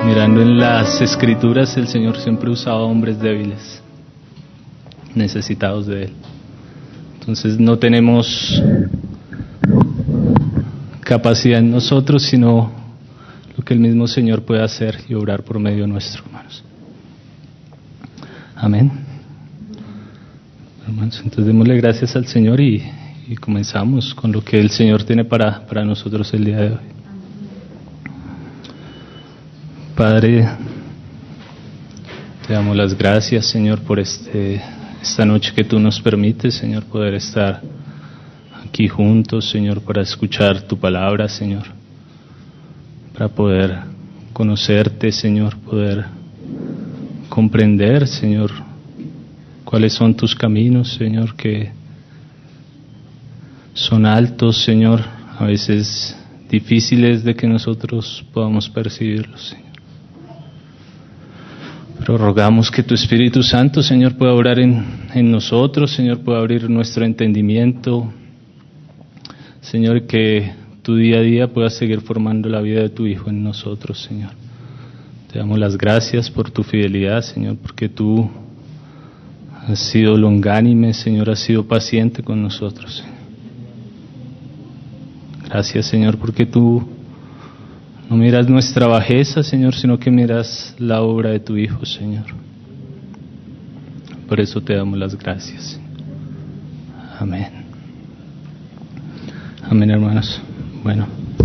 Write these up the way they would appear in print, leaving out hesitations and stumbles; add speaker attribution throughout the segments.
Speaker 1: Mirando en las Escrituras, el Señor siempre usaba hombres débiles, necesitados de Él. Entonces no tenemos capacidad en nosotros, sino lo que el mismo Señor puede hacer y obrar por medio nuestro, hermanos. Amén. Hermanos, entonces démosle gracias al Señor y comenzamos con lo que el Señor tiene para nosotros el día de hoy. Padre, te damos las gracias, Señor, por esta noche que tú nos permites, Señor, poder estar aquí juntos, Señor, para escuchar tu palabra, Señor, para poder conocerte, Señor, poder comprender, Señor, cuáles son tus caminos, Señor, que son altos, Señor, a veces difíciles de que nosotros podamos percibirlos, Señor. Pero rogamos que tu Espíritu Santo, Señor, pueda obrar en nosotros, Señor, pueda abrir nuestro entendimiento, Señor, que tu día a día pueda seguir formando la vida de tu Hijo en nosotros, Señor. Te damos las gracias por tu fidelidad, Señor, porque tú has sido longánime, Señor, has sido paciente con nosotros, Señor. Gracias, Señor, porque tú no miras nuestra bajeza, Señor, sino que miras la obra de tu Hijo, Señor. Por eso te damos las gracias. Amén. Amén, hermanos. Bueno,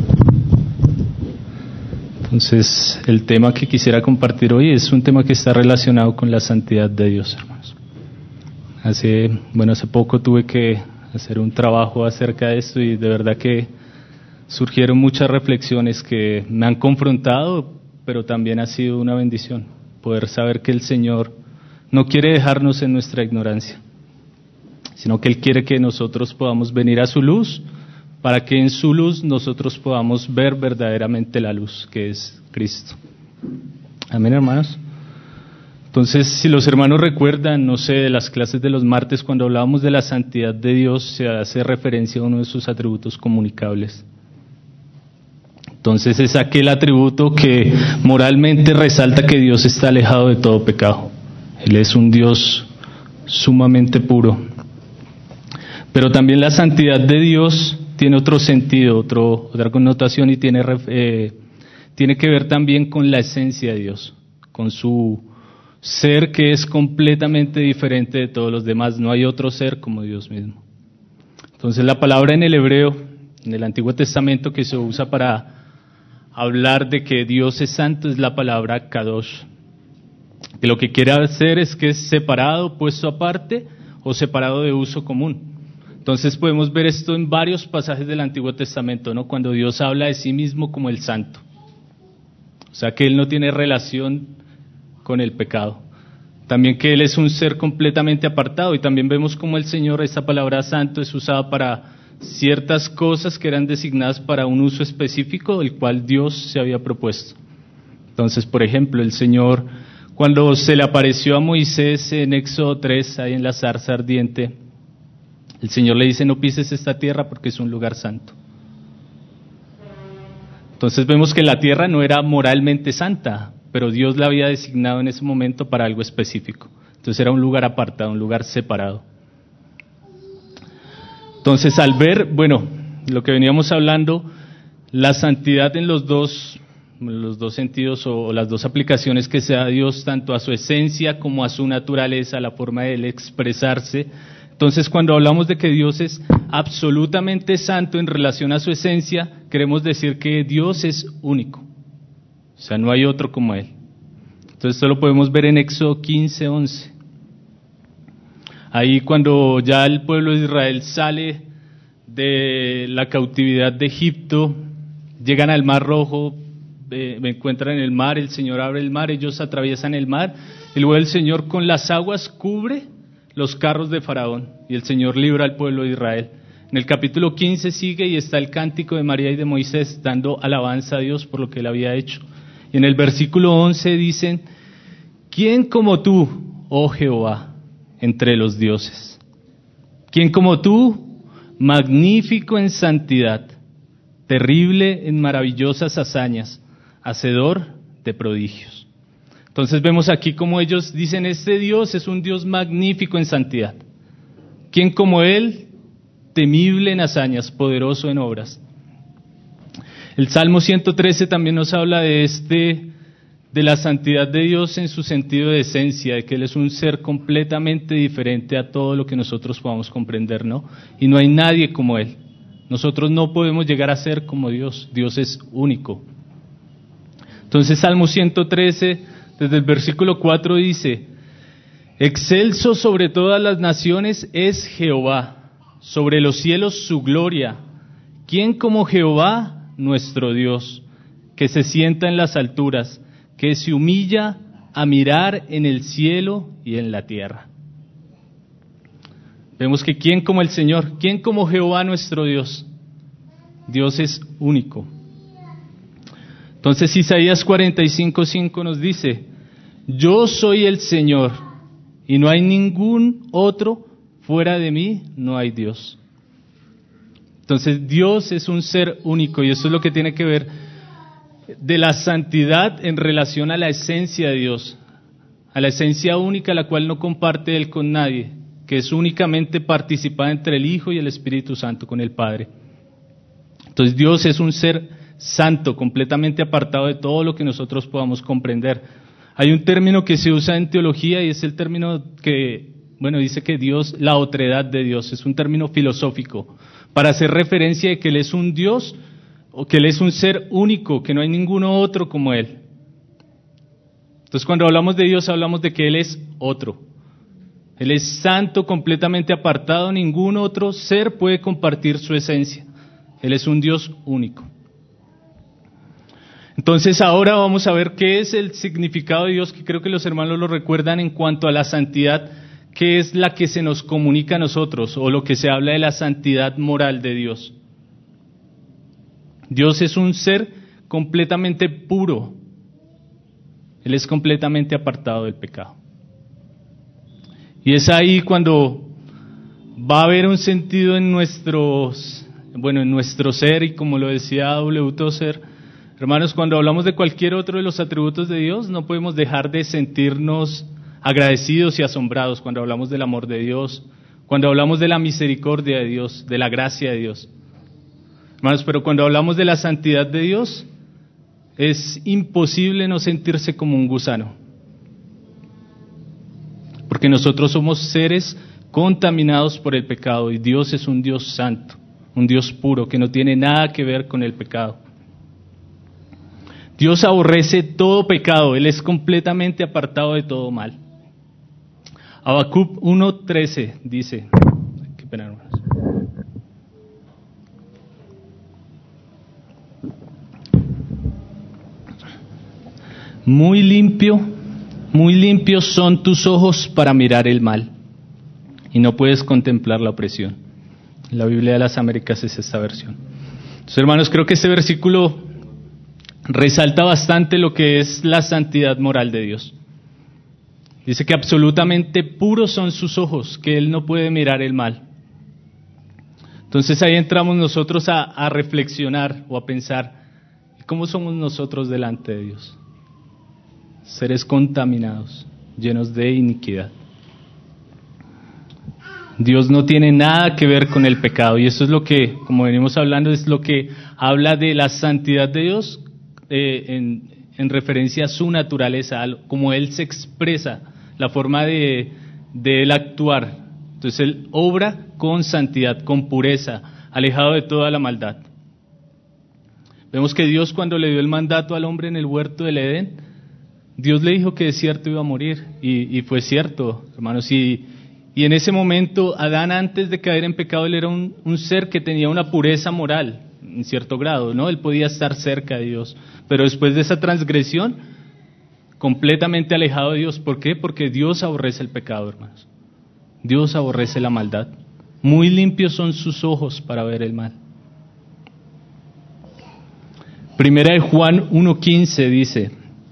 Speaker 1: entonces el tema que quisiera compartir hoy es un tema que está relacionado con la santidad de Dios, hermanos. Hace poco tuve que hacer un trabajo acerca de esto y de verdad que surgieron muchas reflexiones que me han confrontado, pero también ha sido una bendición poder saber que el Señor no quiere dejarnos en nuestra ignorancia, sino que Él quiere que nosotros podamos venir a su luz, para que en su luz nosotros podamos ver verdaderamente la luz, que es Cristo. Amén, hermanos. Entonces, si los hermanos recuerdan, no sé, de las clases de los martes, cuando hablábamos de la santidad de Dios, se hace referencia a uno de sus atributos comunicables. Entonces es aquel atributo que moralmente resalta que Dios está alejado de todo pecado. Él es un Dios sumamente puro. Pero también la santidad de Dios tiene otro sentido, otra connotación y tiene que ver también con la esencia de Dios, con su ser que es completamente diferente de todos los demás. No hay otro ser como Dios mismo. Entonces la palabra en el hebreo, en el Antiguo Testamento, que se usa para hablar de que Dios es santo, es la palabra kadosh, que lo que quiere hacer es que es separado, puesto aparte o separado de uso común. Entonces podemos ver esto en varios pasajes del Antiguo Testamento, ¿no? Cuando Dios habla de sí mismo como el santo, o sea que Él no tiene relación con el pecado, también que Él es un ser completamente apartado, y también vemos como el Señor, esa palabra santo es usada para ciertas cosas que eran designadas para un uso específico del cual Dios se había propuesto. Entonces, por ejemplo, el Señor, cuando se le apareció a Moisés en Éxodo 3, ahí en la zarza ardiente, el Señor le dice: no pises esta tierra porque es un lugar santo. Entonces vemos que la tierra no era moralmente santa, pero Dios la había designado en ese momento para algo específico. Entonces era un lugar apartado, un lugar separado. Entonces, al ver, lo que veníamos hablando, la santidad en los dos sentidos o las dos aplicaciones que se da a Dios, tanto a su esencia como a su naturaleza, la forma de Él expresarse. Entonces, cuando hablamos de que Dios es absolutamente santo en relación a su esencia, queremos decir que Dios es único. O sea, no hay otro como Él. Entonces, esto lo podemos ver en Éxodo 15:11. Ahí cuando ya el pueblo de Israel sale de la cautividad de Egipto, llegan al Mar Rojo, me encuentran en el mar, el Señor abre el mar, ellos atraviesan el mar, y luego el Señor con las aguas cubre los carros de Faraón, y el Señor libra al pueblo de Israel. En el capítulo 15 sigue y está el cántico de María y de Moisés dando alabanza a Dios por lo que Él había hecho. Y en el versículo 11 dicen: ¿quién como tú, oh Jehová, entre los dioses? ¿Quién como tú, magnífico en santidad, terrible en maravillosas hazañas, hacedor de prodigios. Entonces vemos aquí como ellos dicen, este Dios es un Dios magnífico en santidad. ¿Quién como Él? Temible en hazañas, poderoso en obras. El Salmo 113 también nos habla de la santidad de Dios en su sentido de esencia, de que Él es un ser completamente diferente a todo lo que nosotros podamos comprender, ¿no? Y no hay nadie como Él. Nosotros no podemos llegar a ser como Dios. Dios es único. Entonces Salmo 113, desde el versículo 4 dice, excelso sobre todas las naciones es Jehová, sobre los cielos su gloria. ¿Quién como Jehová, nuestro Dios, que se sienta en las alturas, que se humilla a mirar en el cielo y en la tierra? Vemos que ¿quién como el Señor? ¿Quién como Jehová nuestro Dios? Dios es único. Entonces Isaías 45:5 nos dice, yo soy el Señor y no hay ningún otro, fuera de mí no hay Dios. Entonces Dios es un ser único y eso es lo que tiene que ver de la santidad en relación a la esencia de Dios, a la esencia única la cual no comparte Él con nadie, que es únicamente participada entre el Hijo y el Espíritu Santo con el Padre. Entonces Dios es un ser santo, completamente apartado de todo lo que nosotros podamos comprender. Hay un término que se usa en teología y es el término que, dice que Dios, la otredad de Dios, es un término filosófico, para hacer referencia de que Él es un Dios, o que Él es un ser único, que no hay ninguno otro como Él. Entonces cuando hablamos de Dios, hablamos de que Él es otro. Él es santo, completamente apartado, ningún otro ser puede compartir su esencia. Él es un Dios único. Entonces ahora vamos a ver qué es el significado de Dios, que creo que los hermanos lo recuerdan en cuanto a la santidad, que es la que se nos comunica a nosotros, o lo que se habla de la santidad moral de Dios. Dios es un ser completamente puro. Él es completamente apartado del pecado. Y es ahí cuando va a haber un sentido en nuestro ser, y como lo decía W. Tozer, hermanos, cuando hablamos de cualquier otro de los atributos de Dios, no podemos dejar de sentirnos agradecidos y asombrados cuando hablamos del amor de Dios, cuando hablamos de la misericordia de Dios, de la gracia de Dios. Hermanos, pero cuando hablamos de la santidad de Dios, es imposible no sentirse como un gusano. Porque nosotros somos seres contaminados por el pecado y Dios es un Dios santo, un Dios puro, que no tiene nada que ver con el pecado. Dios aborrece todo pecado, Él es completamente apartado de todo mal. Habacuc 1:13 dice, qué pena, hermanos. Muy limpios son tus ojos para mirar el mal, y no puedes contemplar la opresión. La Biblia de las Américas es esta versión. Entonces, hermanos, creo que este versículo resalta bastante lo que es la santidad moral de Dios. Dice que absolutamente puros son sus ojos, que Él no puede mirar el mal. Entonces ahí entramos nosotros a reflexionar o a pensar, ¿cómo somos nosotros delante de Dios? Seres contaminados, llenos de iniquidad. Dios no tiene nada que ver con el pecado, y eso es lo que, como venimos hablando, es lo que habla de la santidad de Dios en referencia a su naturaleza, como Él se expresa, la forma de Él actuar. Entonces Él obra con santidad, con pureza, alejado de toda la maldad. Vemos que Dios, cuando le dio el mandato al hombre en el huerto del Edén, Dios le dijo que de cierto iba a morir, y fue cierto, hermanos, y en ese momento Adán, antes de caer en pecado, él era un ser que tenía una pureza moral, en cierto grado, ¿no? Él podía estar cerca de Dios, pero después de esa transgresión, completamente alejado de Dios. ¿Por qué? Porque Dios aborrece el pecado, hermanos. Dios aborrece la maldad. Muy limpios son sus ojos para ver el mal. Primera de Juan 1:15 dice,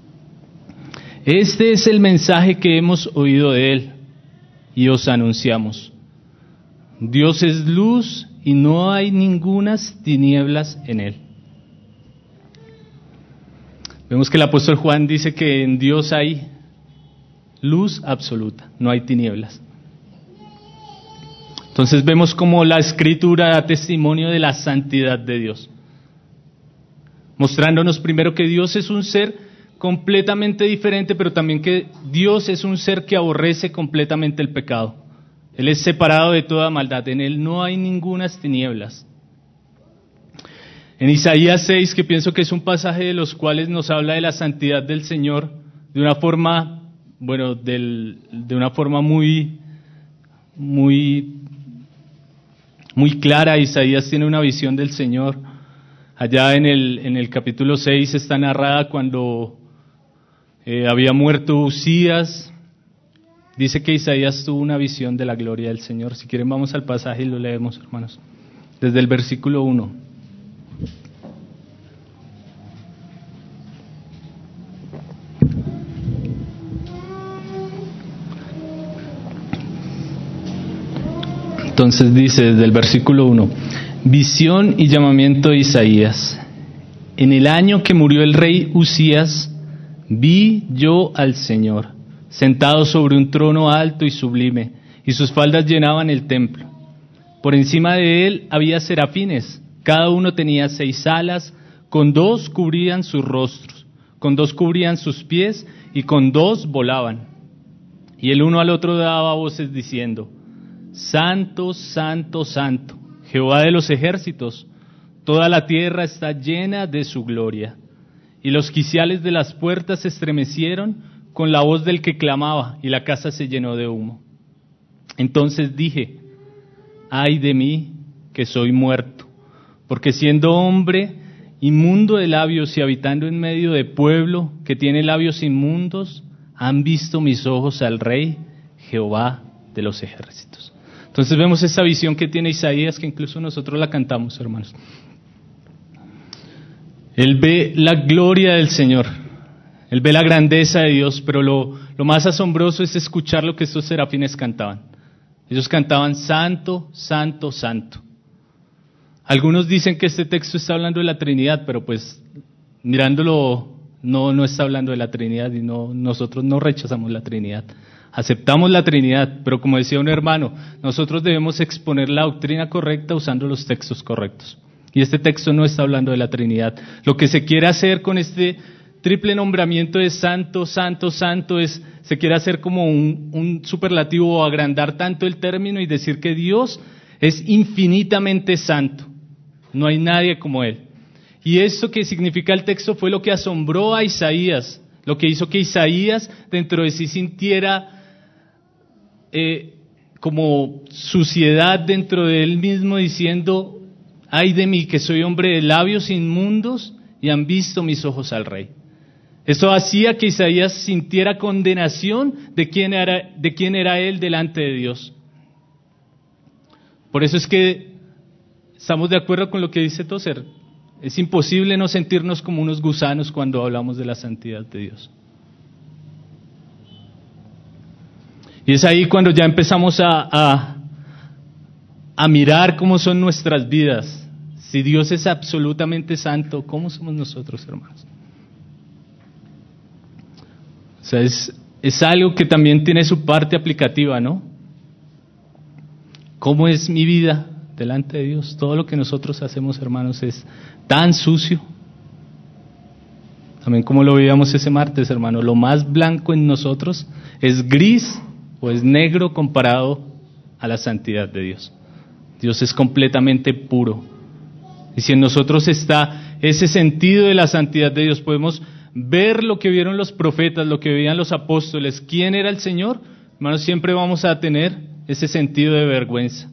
Speaker 1: este es el mensaje que hemos oído de Él y os anunciamos. Dios es luz y no hay ningunas tinieblas en Él. Vemos que el apóstol Juan dice que en Dios hay luz absoluta, no hay tinieblas. Entonces vemos cómo la Escritura da testimonio de la santidad de Dios, mostrándonos primero que Dios es un ser completamente diferente, pero también que Dios es un ser que aborrece completamente el pecado. Él es separado de toda maldad, en Él no hay ningunas tinieblas. En Isaías 6, que pienso que es un pasaje de los cuales nos habla de la santidad del Señor, de una forma, de una forma muy clara. Isaías tiene una visión del Señor. Allá en el capítulo 6 está narrada cuando había muerto Uzías. Dice que Isaías tuvo una visión de la gloria del Señor. Si quieren vamos al pasaje y lo leemos, hermanos. Desde el versículo 1. Entonces dice desde el versículo 1, visión y llamamiento de Isaías. En el año que murió el rey Uzías, vi yo al Señor, sentado sobre un trono alto y sublime, y sus faldas llenaban el templo. Por encima de él había serafines, cada uno tenía 6 alas, con 2 cubrían sus rostros, con 2 cubrían sus pies, y con 2 volaban. Y el uno al otro daba voces diciendo, Santo, Santo, Santo, Jehová de los ejércitos, toda la tierra está llena de su gloria. Y los quiciales de las puertas se estremecieron con la voz del que clamaba, y la casa se llenó de humo. Entonces dije, ay de mí, que soy muerto, porque siendo hombre inmundo de labios y habitando en medio de pueblo que tiene labios inmundos, han visto mis ojos al Rey, Jehová de los ejércitos. Entonces vemos esta visión que tiene Isaías, que incluso nosotros la cantamos, hermanos. Él ve la gloria del Señor, él ve la grandeza de Dios, pero lo más asombroso es escuchar lo que estos serafines cantaban. Ellos cantaban Santo, Santo, Santo. Algunos dicen que este texto está hablando de la Trinidad, pero pues mirándolo no está hablando de la Trinidad y nosotros no rechazamos la Trinidad. Aceptamos la Trinidad, pero como decía un hermano, nosotros debemos exponer la doctrina correcta usando los textos correctos. Y este texto no está hablando de la Trinidad. Lo que se quiere hacer con este triple nombramiento de Santo, Santo, Santo se quiere hacer como un superlativo o agrandar tanto el término y decir que Dios es infinitamente santo. No hay nadie como Él. Y esto que significa el texto fue lo que asombró a Isaías, lo que hizo que Isaías dentro de sí sintiera como suciedad dentro de él mismo, diciendo, ay de mí que soy hombre de labios inmundos y han visto mis ojos al Rey. Esto hacía que Isaías sintiera condenación de quién era él delante de Dios. Por eso es que estamos de acuerdo con lo que dice Tozer. Es imposible no sentirnos como unos gusanos cuando hablamos de la santidad de Dios. Y es ahí cuando ya empezamos a mirar cómo son nuestras vidas. Si Dios es absolutamente santo, ¿cómo somos nosotros, hermanos? O sea, es algo que también tiene su parte aplicativa, ¿no? ¿Cómo es mi vida delante de Dios? Todo lo que nosotros hacemos, hermanos, es tan sucio. También como lo veíamos ese martes, hermano, lo más blanco en nosotros es gris o es negro comparado a la santidad de Dios. Dios es completamente puro. Y si en nosotros está ese sentido de la santidad de Dios, podemos ver lo que vieron los profetas, lo que veían los apóstoles, quién era el Señor, hermanos, siempre vamos a tener ese sentido de vergüenza.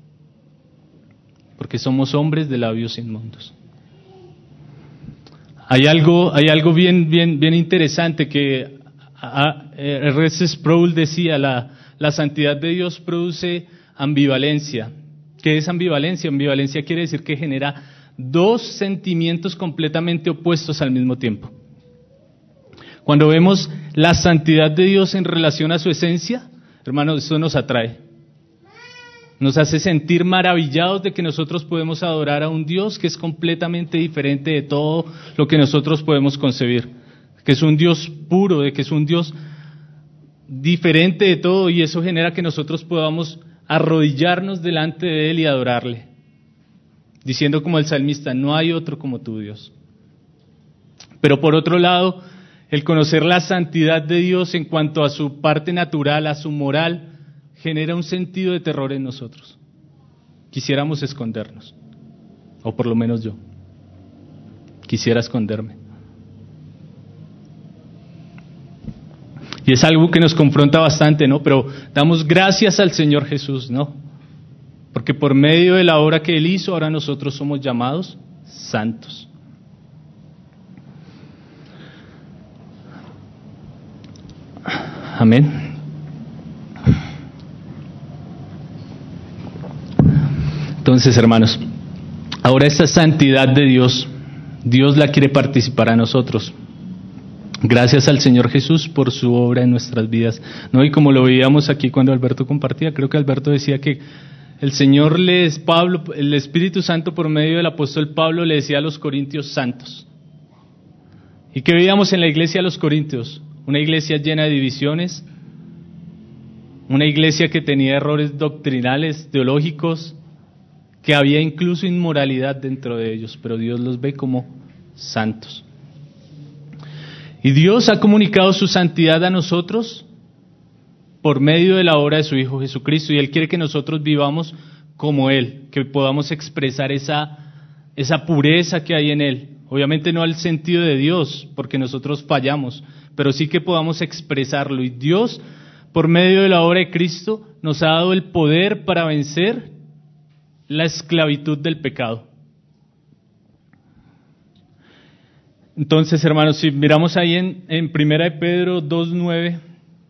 Speaker 1: Porque somos hombres de labios inmundos. Hay algo bien interesante que R.C. Sproul decía, la santidad de Dios produce ambivalencia. ¿Qué es ambivalencia? Ambivalencia quiere decir que genera 2 sentimientos completamente opuestos al mismo tiempo. Cuando vemos la santidad de Dios en relación a su esencia, hermanos, eso nos atrae. Nos hace sentir maravillados de que nosotros podemos adorar a un Dios que es completamente diferente de todo lo que nosotros podemos concebir. que es un Dios puro, de que es un Dios diferente de todo, y eso genera que nosotros podamos arrodillarnos delante de Él y adorarle, diciendo como el salmista, no hay otro como tú, Dios. Pero por otro lado, el conocer la santidad de Dios en cuanto a su parte natural, a su moral, genera un sentido de terror en nosotros. Quisiéramos escondernos, o por lo menos yo quisiera esconderme. Y es algo que nos confronta bastante, ¿no? Pero damos gracias al Señor Jesús, ¿no? Porque por medio de la obra que Él hizo, ahora nosotros somos llamados santos. Amén. Entonces, hermanos, ahora esta santidad de Dios, Dios la quiere participar a nosotros. Gracias al Señor Jesús por su obra en nuestras vidas, ¿no? Y como lo veíamos aquí cuando Alberto compartía, creo que Alberto decía que el Señor Pablo, el Espíritu Santo por medio del apóstol Pablo le decía a los corintios santos. ¿Y qué veíamos en la iglesia de los corintios? Una iglesia llena de divisiones, una iglesia que tenía errores doctrinales, teológicos, que había incluso inmoralidad dentro de ellos, pero Dios los ve como santos. Y Dios ha comunicado su santidad a nosotros por medio de la obra de su Hijo Jesucristo, y Él quiere que nosotros vivamos como Él, que podamos expresar esa pureza que hay en Él. Obviamente no al sentido de Dios, porque nosotros fallamos, pero sí que podamos expresarlo. Y Dios, por medio de la obra de Cristo, nos ha dado el poder para vencer la esclavitud del pecado. Entonces, hermanos, si miramos ahí en 1 Pedro 2:9,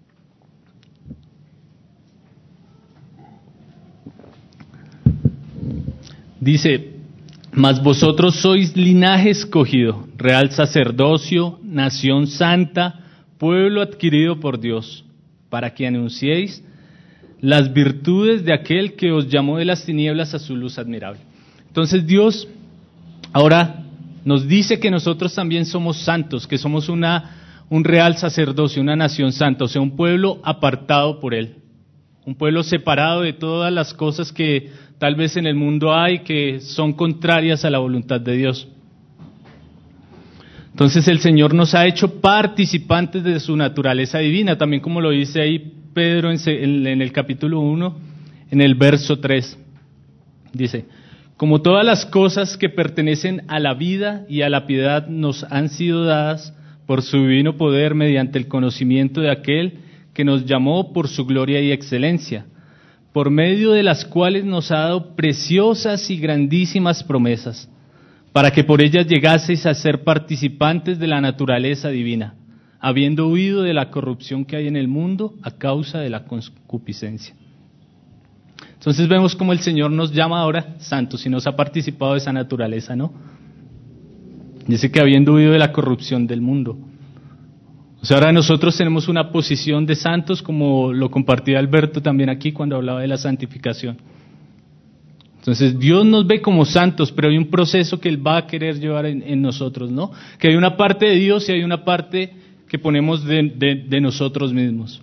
Speaker 1: dice, mas vosotros sois linaje escogido, real sacerdocio, nación santa, pueblo adquirido por Dios, para que anunciéis las virtudes de aquel que os llamó de las tinieblas a su luz admirable. Entonces Dios ahora nos dice que nosotros también somos santos, que somos un real sacerdocio, una nación santa, o sea, un pueblo apartado por Él, un pueblo separado de todas las cosas que tal vez en el mundo hay que son contrarias a la voluntad de Dios. Entonces el Señor nos ha hecho participantes de su naturaleza divina, también como lo dice ahí Pedro en el capítulo 1, en el verso 3. Dice, como todas las cosas que pertenecen a la vida y a la piedad nos han sido dadas por su divino poder mediante el conocimiento de aquel que nos llamó por su gloria y excelencia, por medio de las cuales nos ha dado preciosas y grandísimas promesas, para que por ellas llegaseis a ser participantes de la naturaleza divina, habiendo huido de la corrupción que hay en el mundo a causa de la concupiscencia. Entonces vemos cómo el Señor nos llama ahora santos y nos ha participado de esa naturaleza, ¿no? Dice que habiendo huido de la corrupción del mundo. O sea, ahora nosotros tenemos una posición de santos, como lo compartía Alberto también aquí cuando hablaba de la santificación. Entonces Dios nos ve como santos, pero hay un proceso que Él va a querer llevar en nosotros, ¿no? Que hay una parte de Dios y hay una parte que ponemos de nosotros mismos.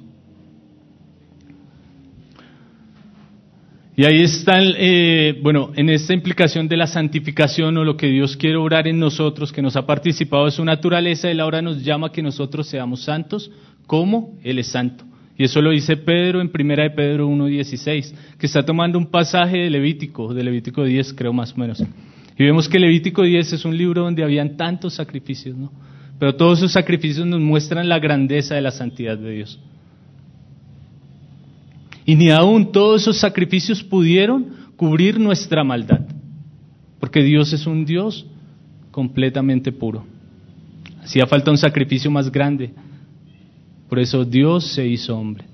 Speaker 1: Y ahí está, en esta implicación de la santificación o lo que Dios quiere obrar en nosotros, que nos ha participado de su naturaleza, Él ahora nos llama a que nosotros seamos santos como Él es santo. Y eso lo dice Pedro en 1 Pedro 1:16, que está tomando un pasaje de Levítico 10 creo más o menos. Y vemos que Levítico 10 es un libro donde habían tantos sacrificios, ¿no? Pero todos esos sacrificios nos muestran la grandeza de la santidad de Dios. Y ni aún todos esos sacrificios pudieron cubrir nuestra maldad, porque Dios es un Dios completamente puro. Hacía falta un sacrificio más grande, por eso Dios se hizo hombre.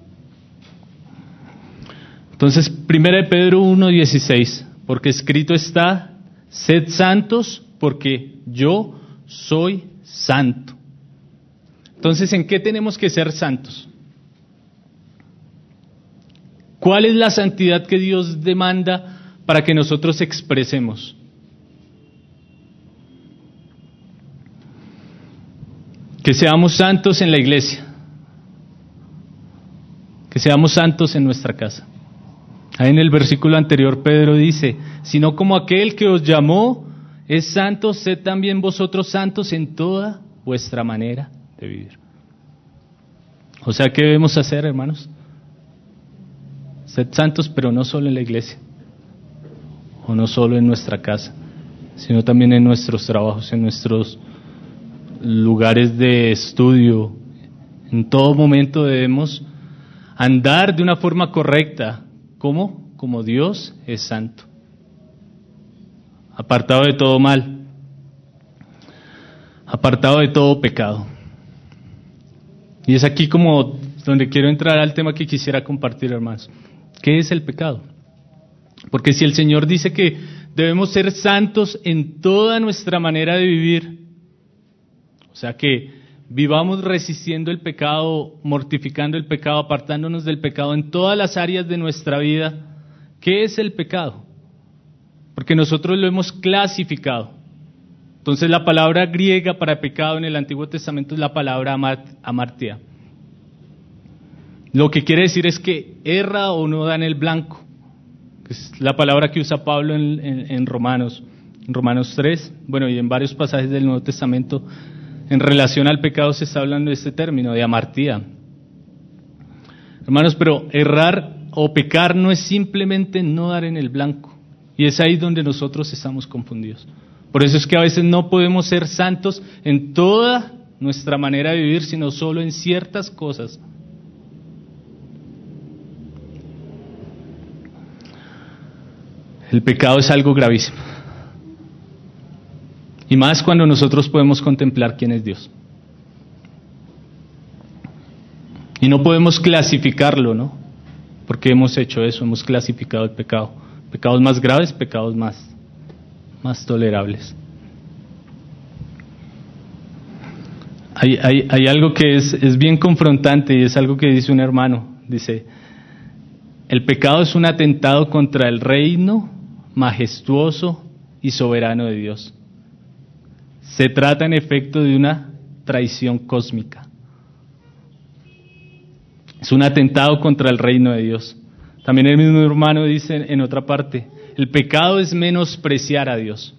Speaker 1: Entonces, 1 Pedro 1:16, porque escrito está, sed santos porque yo soy santo. Entonces, ¿en qué tenemos que ser santos? ¿Cuál es la santidad que Dios demanda para que nosotros expresemos? Que seamos santos en la iglesia. Que seamos santos en nuestra casa. Ahí en el versículo anterior Pedro dice, sino como aquel que os llamó es santo, sed también vosotros santos en toda vuestra manera de vivir. O sea, ¿qué debemos hacer, hermanos? Sed santos, pero no solo en la iglesia, o no solo en nuestra casa, sino también en nuestros trabajos, en nuestros lugares de estudio. En todo momento debemos andar de una forma correcta. ¿Cómo? Como Dios es santo, apartado de todo mal, apartado de todo pecado. Y es aquí como donde quiero entrar al tema que quisiera compartir, hermanos. ¿Qué es el pecado? Porque si el Señor dice que debemos ser santos en toda nuestra manera de vivir, o sea que vivamos resistiendo el pecado, mortificando el pecado, apartándonos del pecado en todas las áreas de nuestra vida, ¿qué es el pecado? Porque nosotros lo hemos clasificado. Entonces la palabra griega para pecado en el Antiguo Testamento es la palabra amartia. Lo que quiere decir es que erra o no da en el blanco. Es la palabra que usa Pablo en Romanos 3, bueno, y en varios pasajes del Nuevo Testamento. En relación al pecado se está hablando de este término, de amartía. Hermanos, pero errar o pecar no es simplemente no dar en el blanco. Y es ahí donde nosotros estamos confundidos. Por eso es que a veces no podemos ser santos en toda nuestra manera de vivir, sino solo en ciertas cosas. El pecado es algo gravísimo. Y más cuando nosotros podemos contemplar quién es Dios. Y no podemos clasificarlo, ¿no? Porque hemos hecho eso, hemos clasificado el pecado. Pecados más graves, pecados más tolerables. Hay algo que es bien confrontante y es algo que dice un hermano. Dice, el pecado es un atentado contra el reino majestuoso y soberano de Dios. Se trata en efecto de una traición cósmica. Es un atentado contra el reino de Dios. También el mismo hermano dice en otra parte, el pecado es menospreciar a Dios.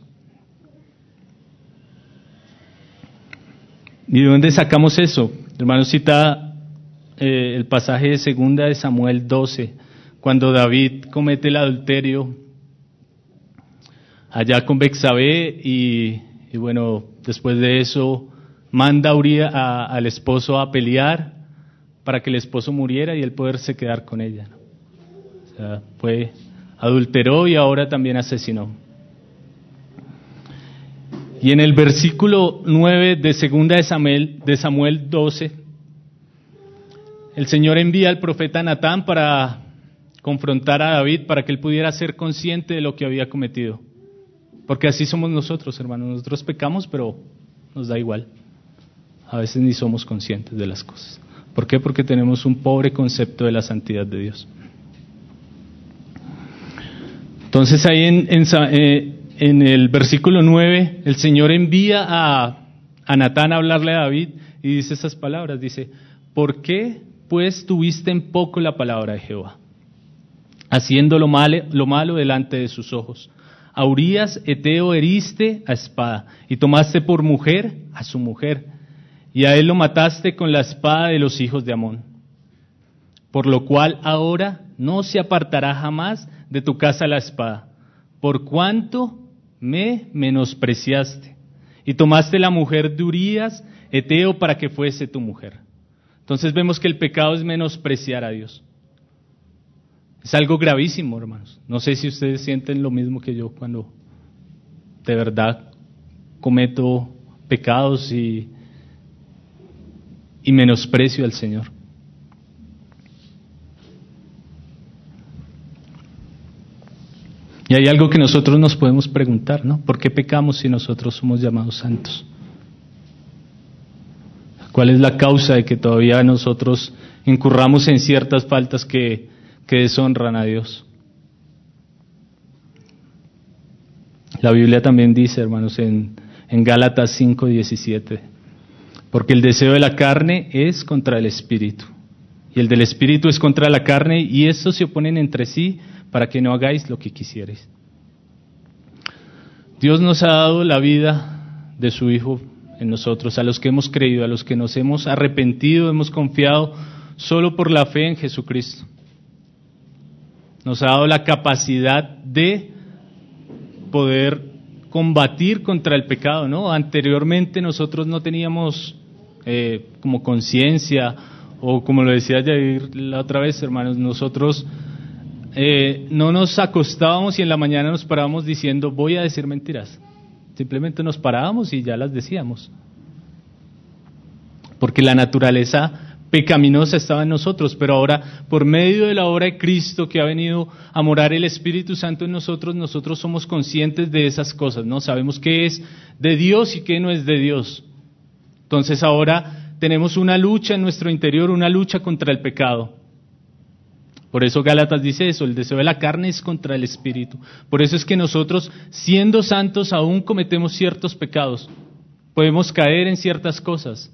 Speaker 1: ¿Y de dónde sacamos eso? El hermano cita el pasaje de 2 de Samuel 12, cuando David comete el adulterio allá con Betsabé y bueno, después de eso manda a Uría al esposo a pelear para que el esposo muriera y él poderse quedar con ella, ¿no? O sea, adulteró y ahora también asesinó. Y en el versículo 9 de 2 de Samuel 12, el Señor envía al profeta Natán para confrontar a David para que él pudiera ser consciente de lo que había cometido. Porque así somos nosotros, hermanos. Nosotros pecamos, pero nos da igual. A veces ni somos conscientes de las cosas. ¿Por qué? Porque tenemos un pobre concepto de la santidad de Dios. Entonces ahí en el versículo 9, el Señor envía a Natán a hablarle a David y dice estas palabras. Dice, ¿por qué pues tuviste en poco la palabra de Jehová, haciendo lo malo delante de sus ojos? A Urías Eteo heriste a espada, y tomaste por mujer a su mujer, y a él lo mataste con la espada de los hijos de Amón. Por lo cual ahora no se apartará jamás de tu casa la espada, por cuanto me menospreciaste, y tomaste la mujer de Urías Eteo para que fuese tu mujer. Entonces vemos que el pecado es menospreciar a Dios. Es algo gravísimo, hermanos. No sé si ustedes sienten lo mismo que yo cuando de verdad cometo pecados y menosprecio al Señor. Y hay algo que nosotros nos podemos preguntar, ¿no? ¿Por qué pecamos si nosotros somos llamados santos? ¿Cuál es la causa de que todavía nosotros incurramos en ciertas faltas que deshonran a Dios? La Biblia también dice, hermanos, en Gálatas 5:17, Porque el deseo de la carne es contra el espíritu, y el del espíritu es contra la carne, y estos se oponen entre sí para que no hagáis lo que quisierais. Dios nos ha dado la vida de su Hijo en nosotros, a los que hemos creído, a los que nos hemos arrepentido, hemos confiado solo por la fe en Jesucristo. Nos ha dado la capacidad de poder combatir contra el pecado, ¿no? Anteriormente nosotros no teníamos como conciencia, o como lo decía Jair la otra vez, hermanos, nosotros no nos acostábamos y en la mañana nos parábamos diciendo voy a decir mentiras. Simplemente nos parábamos y ya las decíamos. Porque la naturaleza pecaminosa estaba en nosotros, pero ahora por medio de la obra de Cristo que ha venido a morar el Espíritu Santo en nosotros, nosotros somos conscientes de esas cosas, ¿no? Sabemos qué es de Dios y qué no es de Dios. Entonces ahora tenemos una lucha en nuestro interior, una lucha contra el pecado. Por eso Gálatas dice eso, el deseo de la carne es contra el Espíritu. Por eso es que nosotros, siendo santos, aún cometemos ciertos pecados. Podemos caer en ciertas cosas.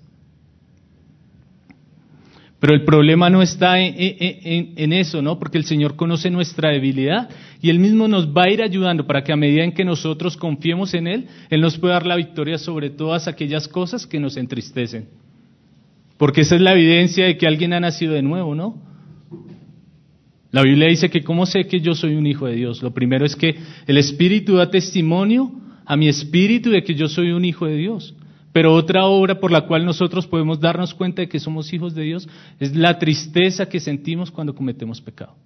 Speaker 1: Pero el problema no está en eso, ¿no? Porque el Señor conoce nuestra debilidad y Él mismo nos va a ir ayudando para que a medida en que nosotros confiemos en Él, Él nos pueda dar la victoria sobre todas aquellas cosas que nos entristecen. Porque esa es la evidencia de que alguien ha nacido de nuevo, ¿no? La Biblia dice que ¿cómo sé que yo soy un hijo de Dios? Lo primero es que el Espíritu da testimonio a mi espíritu de que yo soy un hijo de Dios. Pero otra obra por la cual nosotros podemos darnos cuenta de que somos hijos de Dios es la tristeza que sentimos cuando cometemos pecado.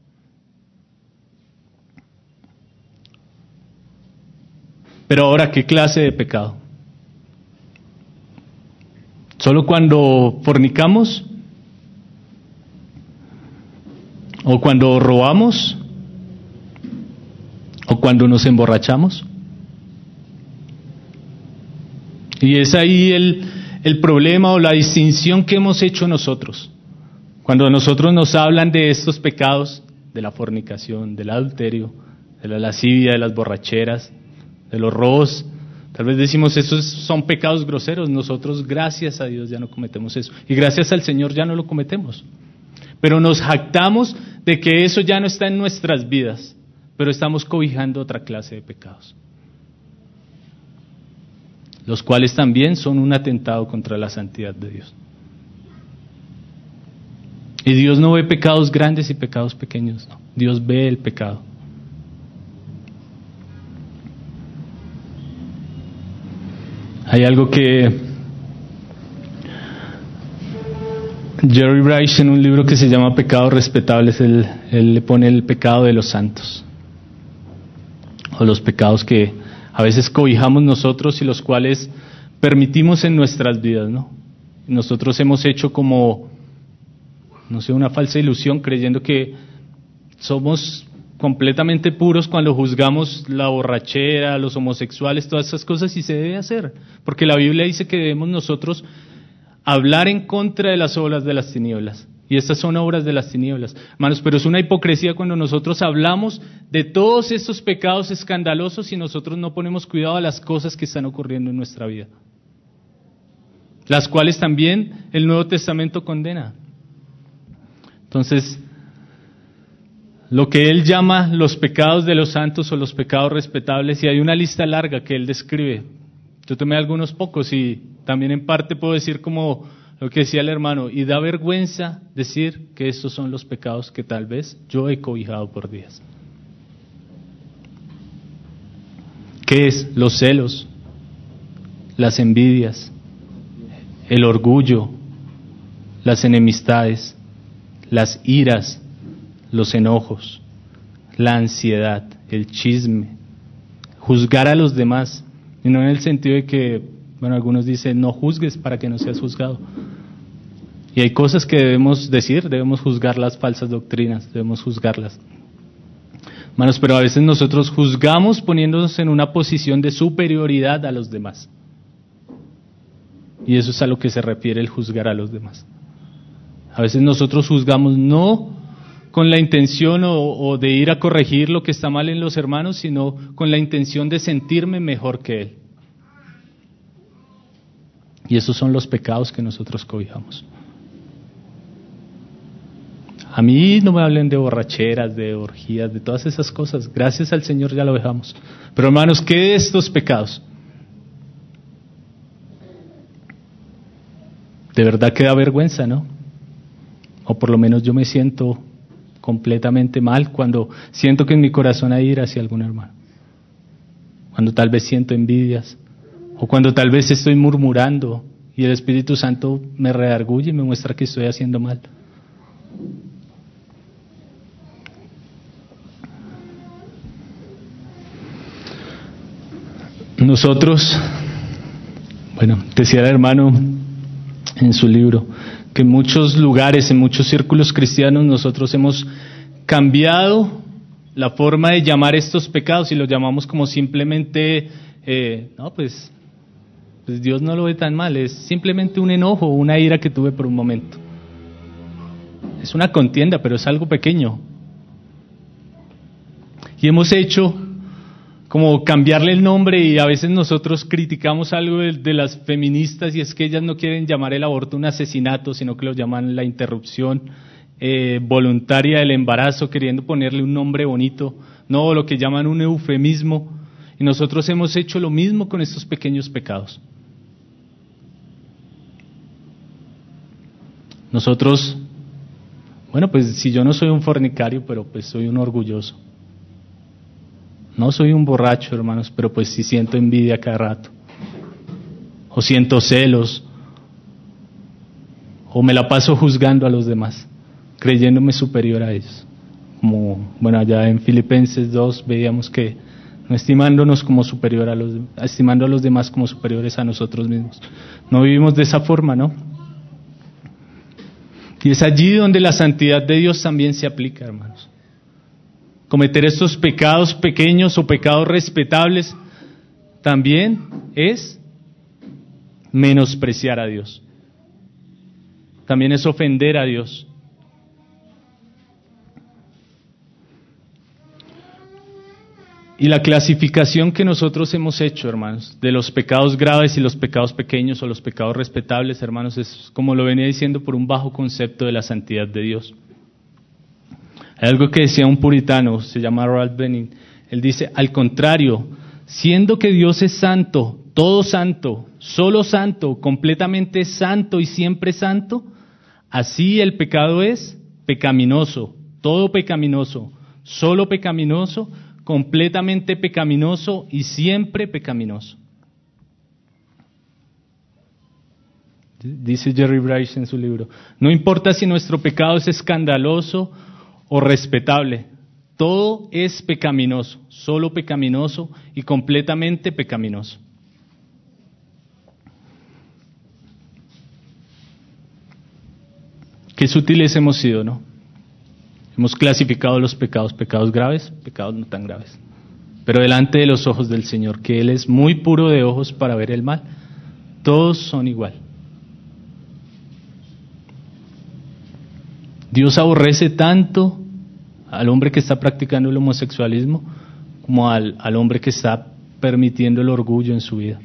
Speaker 1: Pero ahora, ¿qué clase de pecado? ¿Solo cuando fornicamos? ¿O cuando robamos? ¿O cuando nos emborrachamos? Y es ahí el problema o la distinción que hemos hecho nosotros. Cuando a nosotros nos hablan de estos pecados, de la fornicación, del adulterio, de la lascivia, de las borracheras, de los robos, tal vez decimos esos son pecados groseros. Nosotros, gracias a Dios, ya no cometemos eso. Y gracias al Señor ya no lo cometemos. Pero nos jactamos de que eso ya no está en nuestras vidas, pero estamos cobijando otra clase de pecados, los cuales también son un atentado contra la santidad de Dios. Y Dios no ve pecados grandes y pecados pequeños, no. Dios ve el pecado. Hay algo que Jerry Bryce, en un libro que se llama Pecados Respetables, él le pone el pecado de los santos, o los pecados que a veces cobijamos nosotros y los cuales permitimos en nuestras vidas, ¿no? Nosotros hemos hecho como, no sé, una falsa ilusión creyendo que somos completamente puros cuando juzgamos la borrachera, los homosexuales, todas esas cosas, y se debe hacer, porque la Biblia dice que debemos nosotros hablar en contra de las obras de las tinieblas. Y estas son obras de las tinieblas, hermanos, pero es una hipocresía cuando nosotros hablamos de todos estos pecados escandalosos y nosotros no ponemos cuidado a las cosas que están ocurriendo en nuestra vida, las cuales también el Nuevo Testamento condena. Entonces, lo que él llama los pecados de los santos o los pecados respetables, y hay una lista larga que él describe. Yo tomé algunos pocos y también en parte puedo decir como lo que decía el hermano, y da vergüenza decir que estos son los pecados que tal vez yo he cobijado por días. ¿Qué es? Los celos, las envidias, el orgullo, las enemistades, las iras, los enojos, la ansiedad, el chisme, juzgar a los demás, y no en el sentido de que, bueno, algunos dicen no juzgues para que no seas juzgado. Y hay cosas que debemos decir, debemos juzgar las falsas doctrinas, debemos juzgarlas. Hermanos, pero a veces nosotros juzgamos poniéndonos en una posición de superioridad a los demás. Y eso es a lo que se refiere el juzgar a los demás. A veces nosotros juzgamos no con la intención o de ir a corregir lo que está mal en los hermanos, sino con la intención de sentirme mejor que él. Y esos son los pecados que nosotros cobijamos. A mí no me hablen de borracheras, de orgías, de todas esas cosas. Gracias al Señor ya lo dejamos. Pero hermanos, ¿qué de estos pecados? De verdad que da vergüenza, ¿no? O por lo menos yo me siento completamente mal cuando siento que en mi corazón hay ira hacia algún hermano. Cuando tal vez siento envidias. O cuando tal vez estoy murmurando y el Espíritu Santo me redarguye y me muestra que estoy haciendo mal. Nosotros, decía el hermano en su libro, que en muchos lugares, en muchos círculos cristianos, nosotros hemos cambiado la forma de llamar estos pecados y los llamamos como simplemente, pues Dios no lo ve tan mal, es simplemente un enojo, una ira que tuve por un momento. Es una contienda, pero es algo pequeño. Y hemos hecho como cambiarle el nombre, y a veces nosotros criticamos algo de las feministas, y es que ellas no quieren llamar el aborto un asesinato, sino que lo llaman la interrupción voluntaria del embarazo, queriendo ponerle un nombre bonito, no, lo que llaman un eufemismo. Y nosotros hemos hecho lo mismo con estos pequeños pecados. Nosotros, pues si yo no soy un fornicario, pero pues soy un orgulloso. No soy un borracho, hermanos, pero pues sí siento envidia cada rato. O siento celos. O me la paso juzgando a los demás, creyéndome superior a ellos. Como, allá en Filipenses 2 veíamos que no estimándonos como superior estimando a los demás como superiores a nosotros mismos. No vivimos de esa forma, ¿no? Y es allí donde la santidad de Dios también se aplica, hermanos. Cometer estos pecados pequeños o pecados respetables también es menospreciar a Dios. También es ofender a Dios. Y la clasificación que nosotros hemos hecho, hermanos, de los pecados graves y los pecados pequeños o los pecados respetables, hermanos, es como lo venía diciendo, por un bajo concepto de la santidad de Dios. Hay algo que decía un puritano, se llama Ralph Benning. Él dice, al contrario, siendo que Dios es santo, todo santo, solo santo, completamente santo y siempre santo, así el pecado es pecaminoso, todo pecaminoso, solo pecaminoso, completamente pecaminoso y siempre pecaminoso. Dice Jerry Bryce en su libro, no importa si nuestro pecado es escandaloso o respetable, todo es pecaminoso, solo pecaminoso y completamente pecaminoso. Qué sutiles hemos sido, ¿no? Hemos clasificado los pecados, pecados graves, pecados no tan graves, pero delante de los ojos del Señor, que Él es muy puro de ojos para ver el mal, todos son igual. Dios aborrece tanto al hombre que está practicando el homosexualismo como al hombre que está permitiendo el orgullo en su vida,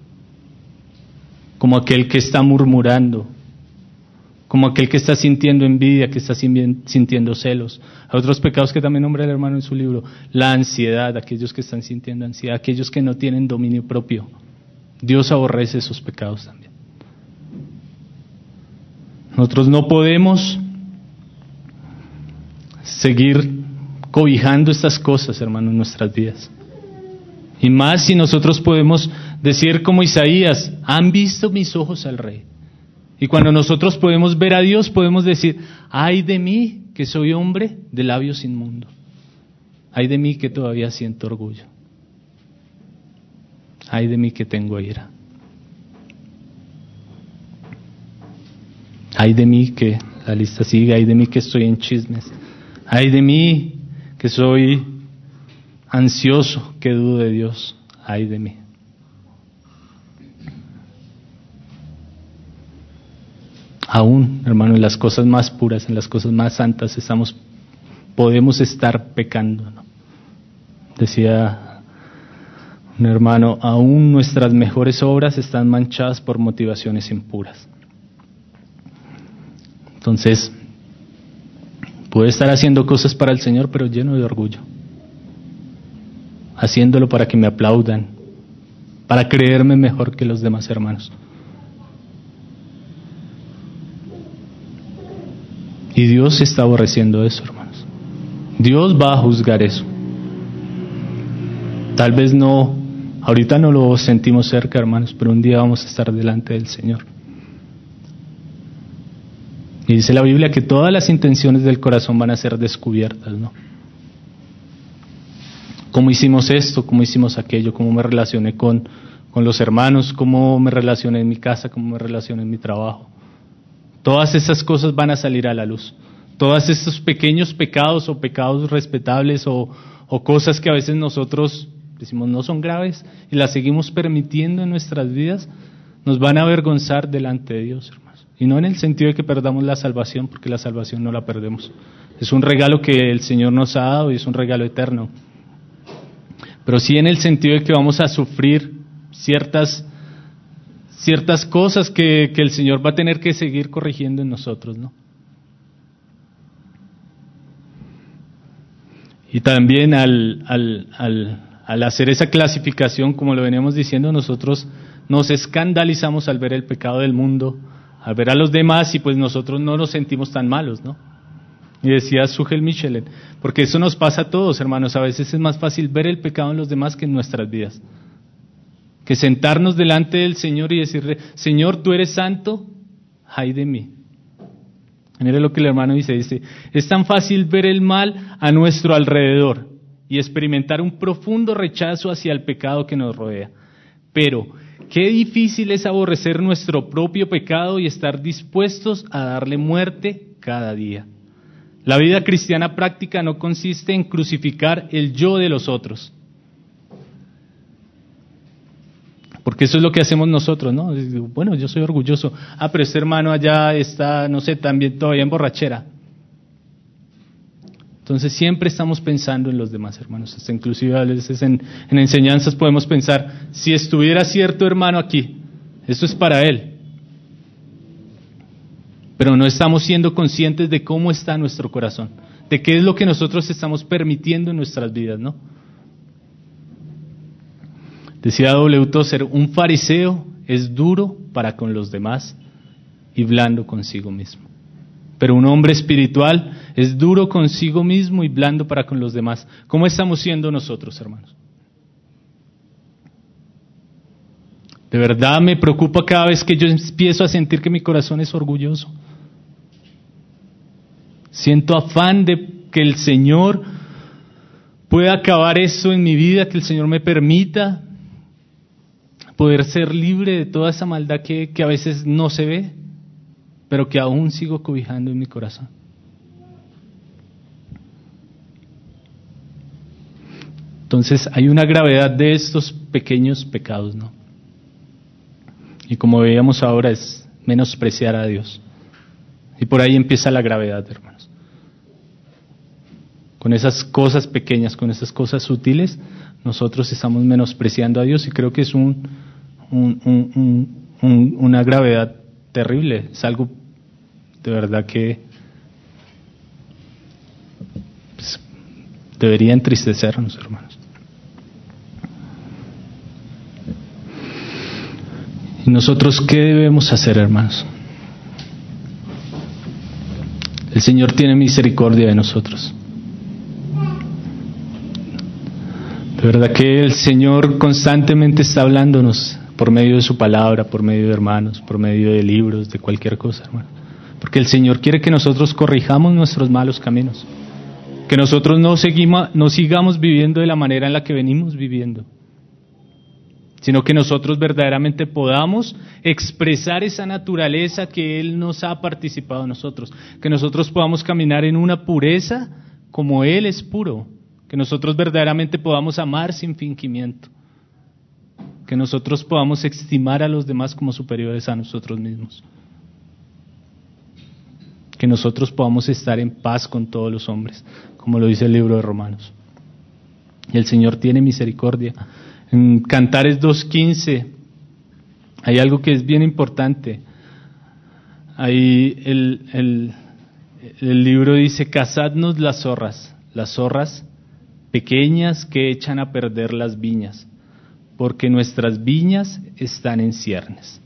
Speaker 1: como aquel que está murmurando, como aquel que está sintiendo envidia, que está sintiendo celos. Hay otros pecados que también nombra el hermano en su libro, la ansiedad, aquellos que están sintiendo ansiedad, aquellos que no tienen dominio propio. Dios aborrece esos pecados también. Nosotros no podemos seguir cobijando estas cosas, hermano, en nuestras vidas. Y más si nosotros podemos decir como Isaías, han visto mis ojos al Rey. Y cuando nosotros podemos ver a Dios, podemos decir, ay de mí que soy hombre de labios inmundos. Ay de mí que todavía siento orgullo. Ay de mí que tengo ira. Ay de mí que, la lista sigue, ay de mí que estoy en chismes. Ay de mí que soy ansioso, que dudo de Dios. Ay de mí. Aún, hermano, en las cosas más puras, en las cosas más santas, podemos estar pecando, ¿no? Decía hermano, aún nuestras mejores obras están manchadas por motivaciones impuras. Entonces, puedo estar haciendo cosas para el Señor, pero lleno de orgullo. Haciéndolo para que me aplaudan, para creerme mejor que los demás hermanos. Y Dios está aborreciendo eso, hermanos. Dios va a juzgar eso. Tal vez no, ahorita no lo sentimos cerca, hermanos, pero un día vamos a estar delante del Señor. Y dice la Biblia que todas las intenciones del corazón van a ser descubiertas, ¿no? ¿Cómo hicimos esto? ¿Cómo hicimos aquello? ¿Cómo me relacioné con los hermanos? ¿Cómo me relacioné en mi casa? ¿Cómo me relacioné en mi trabajo? Todas esas cosas van a salir a la luz. Todos estos pequeños pecados o pecados respetables o cosas que a veces nosotros decimos no son graves y las seguimos permitiendo en nuestras vidas, nos van a avergonzar delante de Dios, hermanos. Y no en el sentido de que perdamos la salvación, porque la salvación no la perdemos. Es un regalo que el Señor nos ha dado y es un regalo eterno. Pero sí en el sentido de que vamos a sufrir ciertas cosas que el Señor va a tener que seguir corrigiendo en nosotros, ¿no? Y también al hacer esa clasificación, como lo veníamos diciendo, nosotros nos escandalizamos al ver el pecado del mundo, al ver a los demás y pues nosotros no nos sentimos tan malos, ¿no? Y decía Sugel Michelin, porque eso nos pasa a todos, hermanos, a veces es más fácil ver el pecado en los demás que en nuestras vidas. Que sentarnos delante del Señor y decirle, Señor, tú eres santo, ay de mí. Mire lo que el hermano dice, es tan fácil ver el mal a nuestro alrededor y experimentar un profundo rechazo hacia el pecado que nos rodea. Pero qué difícil es aborrecer nuestro propio pecado y estar dispuestos a darle muerte cada día. La vida cristiana práctica no consiste en crucificar el yo de los otros. Porque eso es lo que hacemos nosotros, ¿no? Bueno, yo soy orgulloso. Pero este hermano allá está, no sé, también todavía en borrachera. Entonces siempre estamos pensando en los demás, hermanos. Hasta inclusive a veces en enseñanzas podemos pensar, si estuviera cierto hermano aquí, esto es para él. Pero no estamos siendo conscientes de cómo está nuestro corazón, de qué es lo que nosotros estamos permitiendo en nuestras vidas, ¿no? Decía W. Tozer, un fariseo es duro para con los demás y blando consigo mismo. Pero un hombre espiritual es duro consigo mismo y blando para con los demás. ¿Cómo estamos siendo nosotros, hermanos? De verdad me preocupa cada vez que yo empiezo a sentir que mi corazón es orgulloso. Siento afán de que el Señor pueda acabar eso en mi vida, que el Señor me permita poder ser libre de toda esa maldad que a veces no se ve, pero que aún sigo cobijando en mi corazón. Entonces hay una gravedad de estos pequeños pecados, ¿no? Y como veíamos ahora es menospreciar a Dios. Y por ahí empieza la gravedad, hermanos. Con esas cosas pequeñas, con esas cosas sutiles, nosotros estamos menospreciando a Dios y creo que es una gravedad terrible. Es algo de verdad que pues, debería entristecernos, hermanos. ¿Y nosotros qué debemos hacer, hermanos? El Señor tiene misericordia de nosotros. De verdad que el Señor constantemente está hablándonos por medio de su palabra, por medio de hermanos, por medio de libros, de cualquier cosa, hermano. Porque el Señor quiere que nosotros corrijamos nuestros malos caminos. Que nosotros no sigamos viviendo de la manera en la que venimos viviendo. Sino que nosotros verdaderamente podamos expresar esa naturaleza que Él nos ha participado a nosotros. Que nosotros podamos caminar en una pureza como Él es puro. Que nosotros verdaderamente podamos amar sin fingimiento. Que nosotros podamos estimar a los demás como superiores a nosotros mismos. Que nosotros podamos estar en paz con todos los hombres, como lo dice el libro de Romanos. Y el Señor tiene misericordia. En Cantares 2:15 hay algo que es bien importante. Ahí el libro dice: cazadnos las zorras pequeñas que echan a perder las viñas, porque nuestras viñas están en ciernes.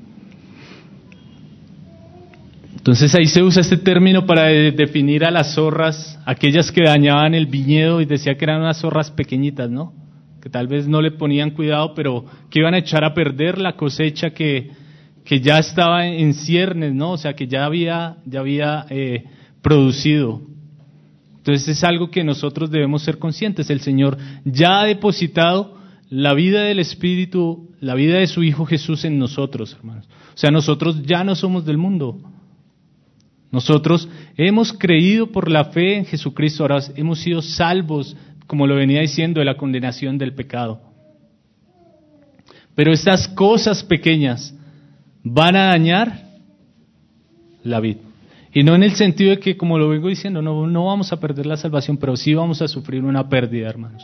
Speaker 1: Entonces ahí se usa este término para definir a las zorras, aquellas que dañaban el viñedo, y decía que eran unas zorras pequeñitas, ¿no? Que tal vez no le ponían cuidado, pero que iban a echar a perder la cosecha que ya estaba en ciernes, ¿no? O sea, que ya había producido. Entonces es algo que nosotros debemos ser conscientes. El Señor ya ha depositado la vida del Espíritu, la vida de su Hijo Jesús en nosotros, hermanos. O sea, nosotros ya no somos del mundo. Nosotros hemos creído por la fe en Jesucristo, ahora hemos sido salvos, como lo venía diciendo, de la condenación del pecado. Pero estas cosas pequeñas van a dañar la vid. Y no en el sentido de que, como lo vengo diciendo, no vamos a perder la salvación, pero sí vamos a sufrir una pérdida, hermanos.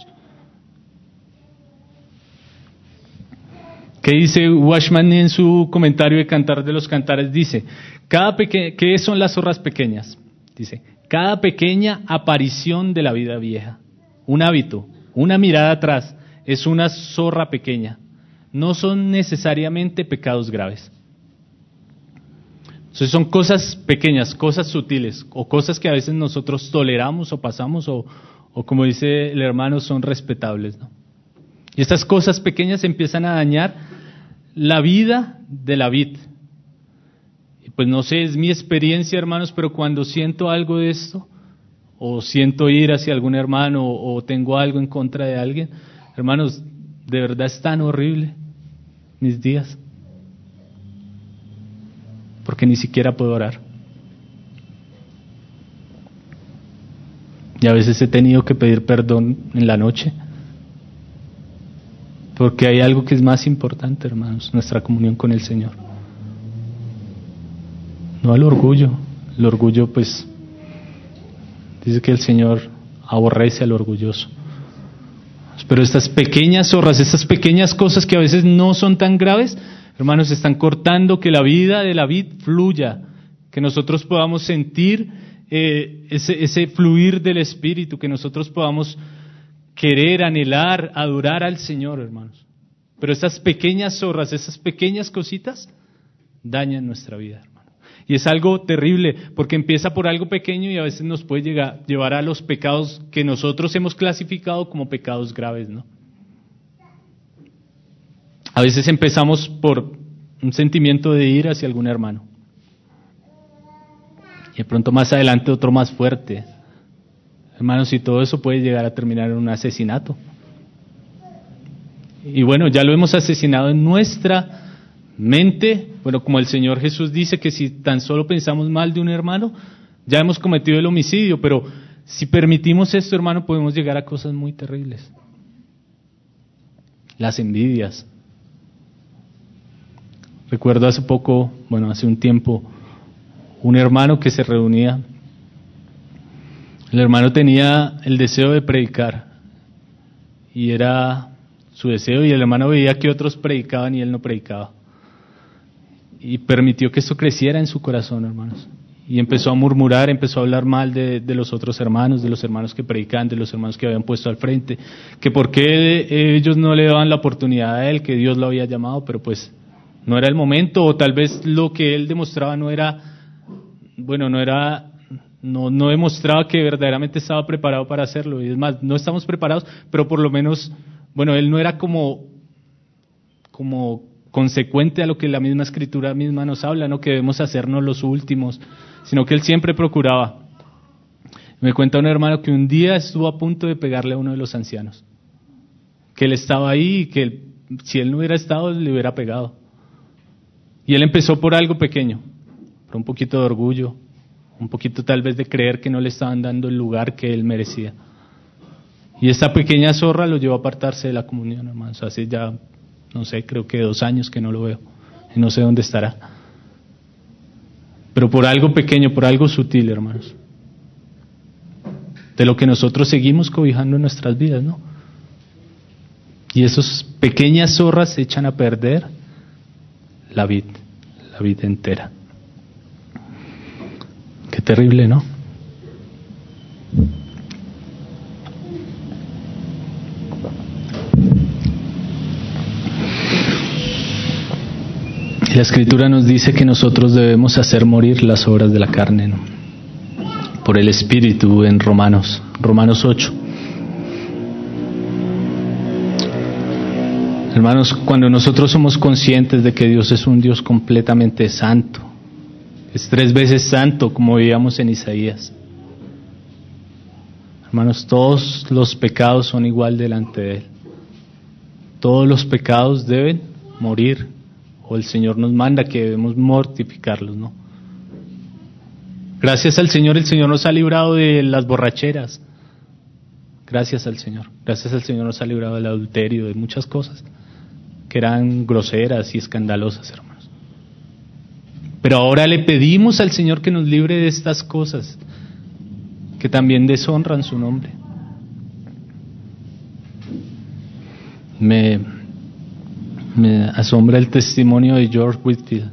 Speaker 1: ¿Qué dice Washman en su comentario de Cantar de los Cantares? Dice, ¿qué son las zorras pequeñas? Dice, cada pequeña aparición de la vida vieja, un hábito, una mirada atrás, es una zorra pequeña. No son necesariamente pecados graves. Entonces son cosas pequeñas, cosas sutiles, o cosas que a veces nosotros toleramos o pasamos, o como dice el hermano, son respetables, ¿no? Y estas cosas pequeñas empiezan a dañar la vida de la vid. Y pues no sé, es mi experiencia, hermanos, pero cuando siento algo de esto, o siento ir hacia algún hermano, o tengo algo en contra de alguien, hermanos, de verdad es tan horrible mis días, porque ni siquiera puedo orar. Y a veces he tenido que pedir perdón en la noche, porque hay algo que es más importante, hermanos, nuestra comunión con el Señor. No al orgullo. El orgullo, pues, dice que el Señor aborrece al orgulloso. Pero estas pequeñas zorras, estas pequeñas cosas que a veces no son tan graves, hermanos, están cortando que la vida de la vid fluya, que nosotros podamos sentir ese fluir del Espíritu, que nosotros podamos querer, anhelar, adorar al Señor, hermanos. Pero esas pequeñas zorras, esas pequeñas cositas, dañan nuestra vida, hermano. Y es algo terrible, porque empieza por algo pequeño y a veces nos puede llevar a los pecados que nosotros hemos clasificado como pecados graves, ¿no? A veces empezamos por un sentimiento de ira hacia algún hermano. Y de pronto más adelante otro más fuerte. Hermanos, y todo eso puede llegar a terminar en un asesinato. Y bueno, ya lo hemos asesinado en nuestra mente. Bueno, como el Señor Jesús dice que si tan solo pensamos mal de un hermano, ya hemos cometido el homicidio. Pero si permitimos esto, hermano, podemos llegar a cosas muy terribles. Las envidias. Recuerdo hace un tiempo, un hermano que se reunía. El hermano tenía el deseo de predicar y era su deseo, y el hermano veía que otros predicaban y él no predicaba. Y permitió que esto creciera en su corazón, hermanos. Y empezó a murmurar, empezó a hablar mal de los otros hermanos, de los hermanos que predicaban, de los hermanos que habían puesto al frente, que por qué ellos no le daban la oportunidad a él, que Dios lo había llamado, pero pues no era el momento, o tal vez lo que él demostraba no demostraba que verdaderamente estaba preparado para hacerlo. Y es más, no estamos preparados, pero por lo menos, él no era como consecuente a lo que la misma Escritura misma nos habla, ¿no? Que debemos hacernos los últimos, sino que él siempre procuraba. Me cuenta un hermano que un día estuvo a punto de pegarle a uno de los ancianos, que él estaba ahí y que si él no hubiera estado, le hubiera pegado. Y él empezó por algo pequeño, por un poquito de orgullo, un poquito tal vez de creer que no le estaban dando el lugar que él merecía. Y esta pequeña zorra lo llevó a apartarse de la comunión, hermanos. Hace ya, creo que 2 años que no lo veo. Y no sé dónde estará. Pero por algo pequeño, por algo sutil, hermanos. De lo que nosotros seguimos cobijando en nuestras vidas, ¿no? Y esas pequeñas zorras echan a perder la vid entera. Qué terrible, ¿no? Y la Escritura nos dice que nosotros debemos hacer morir las obras de la carne, ¿no? Por el Espíritu en Romanos 8. Hermanos, cuando nosotros somos conscientes de que Dios es un Dios completamente santo, es 3 veces santo, como veíamos en Isaías. Hermanos, todos los pecados son igual delante de Él. Todos los pecados deben morir, o el Señor nos manda que debemos mortificarlos, ¿no? Gracias al Señor, el Señor nos ha librado de las borracheras. Gracias al Señor. Gracias al Señor nos ha librado del adulterio, de muchas cosas que eran groseras y escandalosas, hermanos. Pero ahora le pedimos al Señor que nos libre de estas cosas que también deshonran su nombre. Me asombra el testimonio de George Whitefield.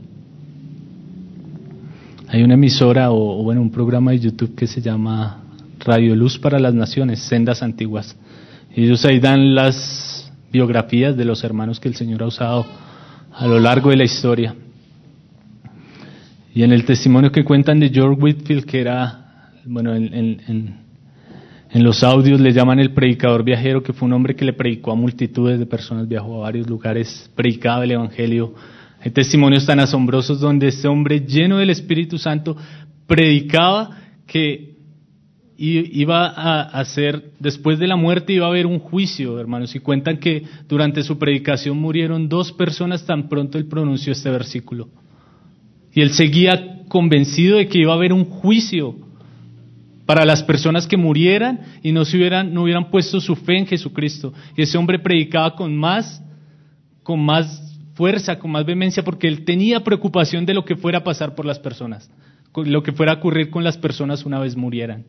Speaker 1: Hay una emisora un programa de YouTube que se llama Radio Luz para las Naciones, Sendas Antiguas. Ellos ahí dan las biografías de los hermanos que el Señor ha usado a lo largo de la historia. Y en el testimonio que cuentan de George Whitefield, que era, en los audios le llaman el predicador viajero, que fue un hombre que le predicó a multitudes de personas, viajó a varios lugares, predicaba el Evangelio. Hay testimonios tan asombrosos donde este hombre, lleno del Espíritu Santo, predicaba que iba a hacer, después de la muerte iba a haber un juicio, hermanos, y cuentan que durante su predicación murieron 2 personas tan pronto él pronunció este versículo. Y él seguía convencido de que iba a haber un juicio para las personas que murieran y no hubieran puesto su fe en Jesucristo. Y ese hombre predicaba con más fuerza, con más vehemencia, porque él tenía preocupación de lo que fuera a pasar por las personas, lo que fuera a ocurrir con las personas una vez murieran.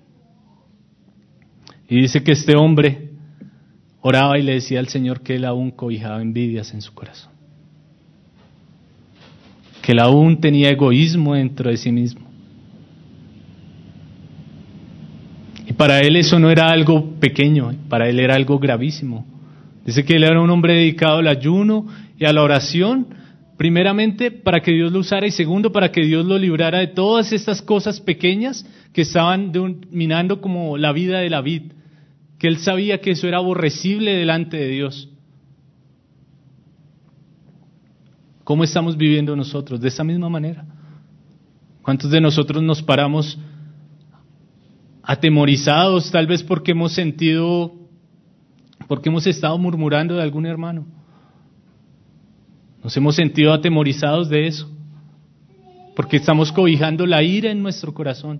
Speaker 1: Y dice que este hombre oraba y le decía al Señor que él aún cobijaba envidias en su corazón, que él aún tenía egoísmo dentro de sí mismo. Y para él eso no era algo pequeño, para él era algo gravísimo. Dice que él era un hombre dedicado al ayuno y a la oración, primeramente para que Dios lo usara y segundo para que Dios lo librara de todas estas cosas pequeñas que estaban minando como la vida de la vid, que él sabía que eso era aborrecible delante de Dios. ¿Cómo estamos viviendo nosotros? De esa misma manera. ¿Cuántos de nosotros nos paramos atemorizados, tal vez porque hemos estado murmurando de algún hermano? Nos hemos sentido atemorizados de eso, porque estamos cobijando la ira en nuestro corazón.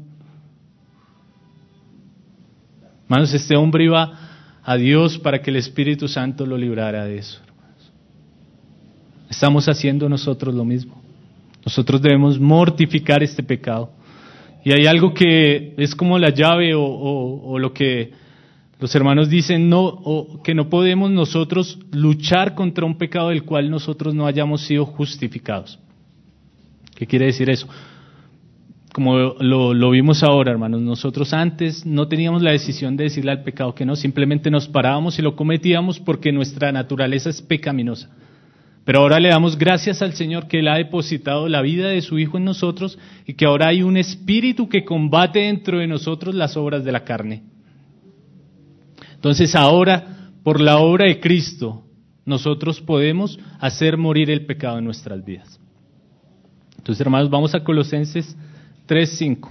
Speaker 1: Hermanos, este hombre iba a Dios para que el Espíritu Santo lo librara de eso. Hermanos, estamos haciendo nosotros lo mismo. Nosotros debemos mortificar este pecado. Y hay algo que es como la llave o lo que los hermanos dicen, que no podemos nosotros luchar contra un pecado del cual nosotros no hayamos sido justificados. ¿Qué quiere decir eso? Como lo vimos ahora, hermanos, nosotros antes no teníamos la decisión de decirle al pecado que no, simplemente nos parábamos y lo cometíamos porque nuestra naturaleza es pecaminosa. Pero ahora le damos gracias al Señor que Él ha depositado la vida de su Hijo en nosotros y que ahora hay un espíritu que combate dentro de nosotros las obras de la carne. Entonces ahora, por la obra de Cristo, nosotros podemos hacer morir el pecado en nuestras vidas. Entonces, hermanos, vamos a Colosenses 3:5.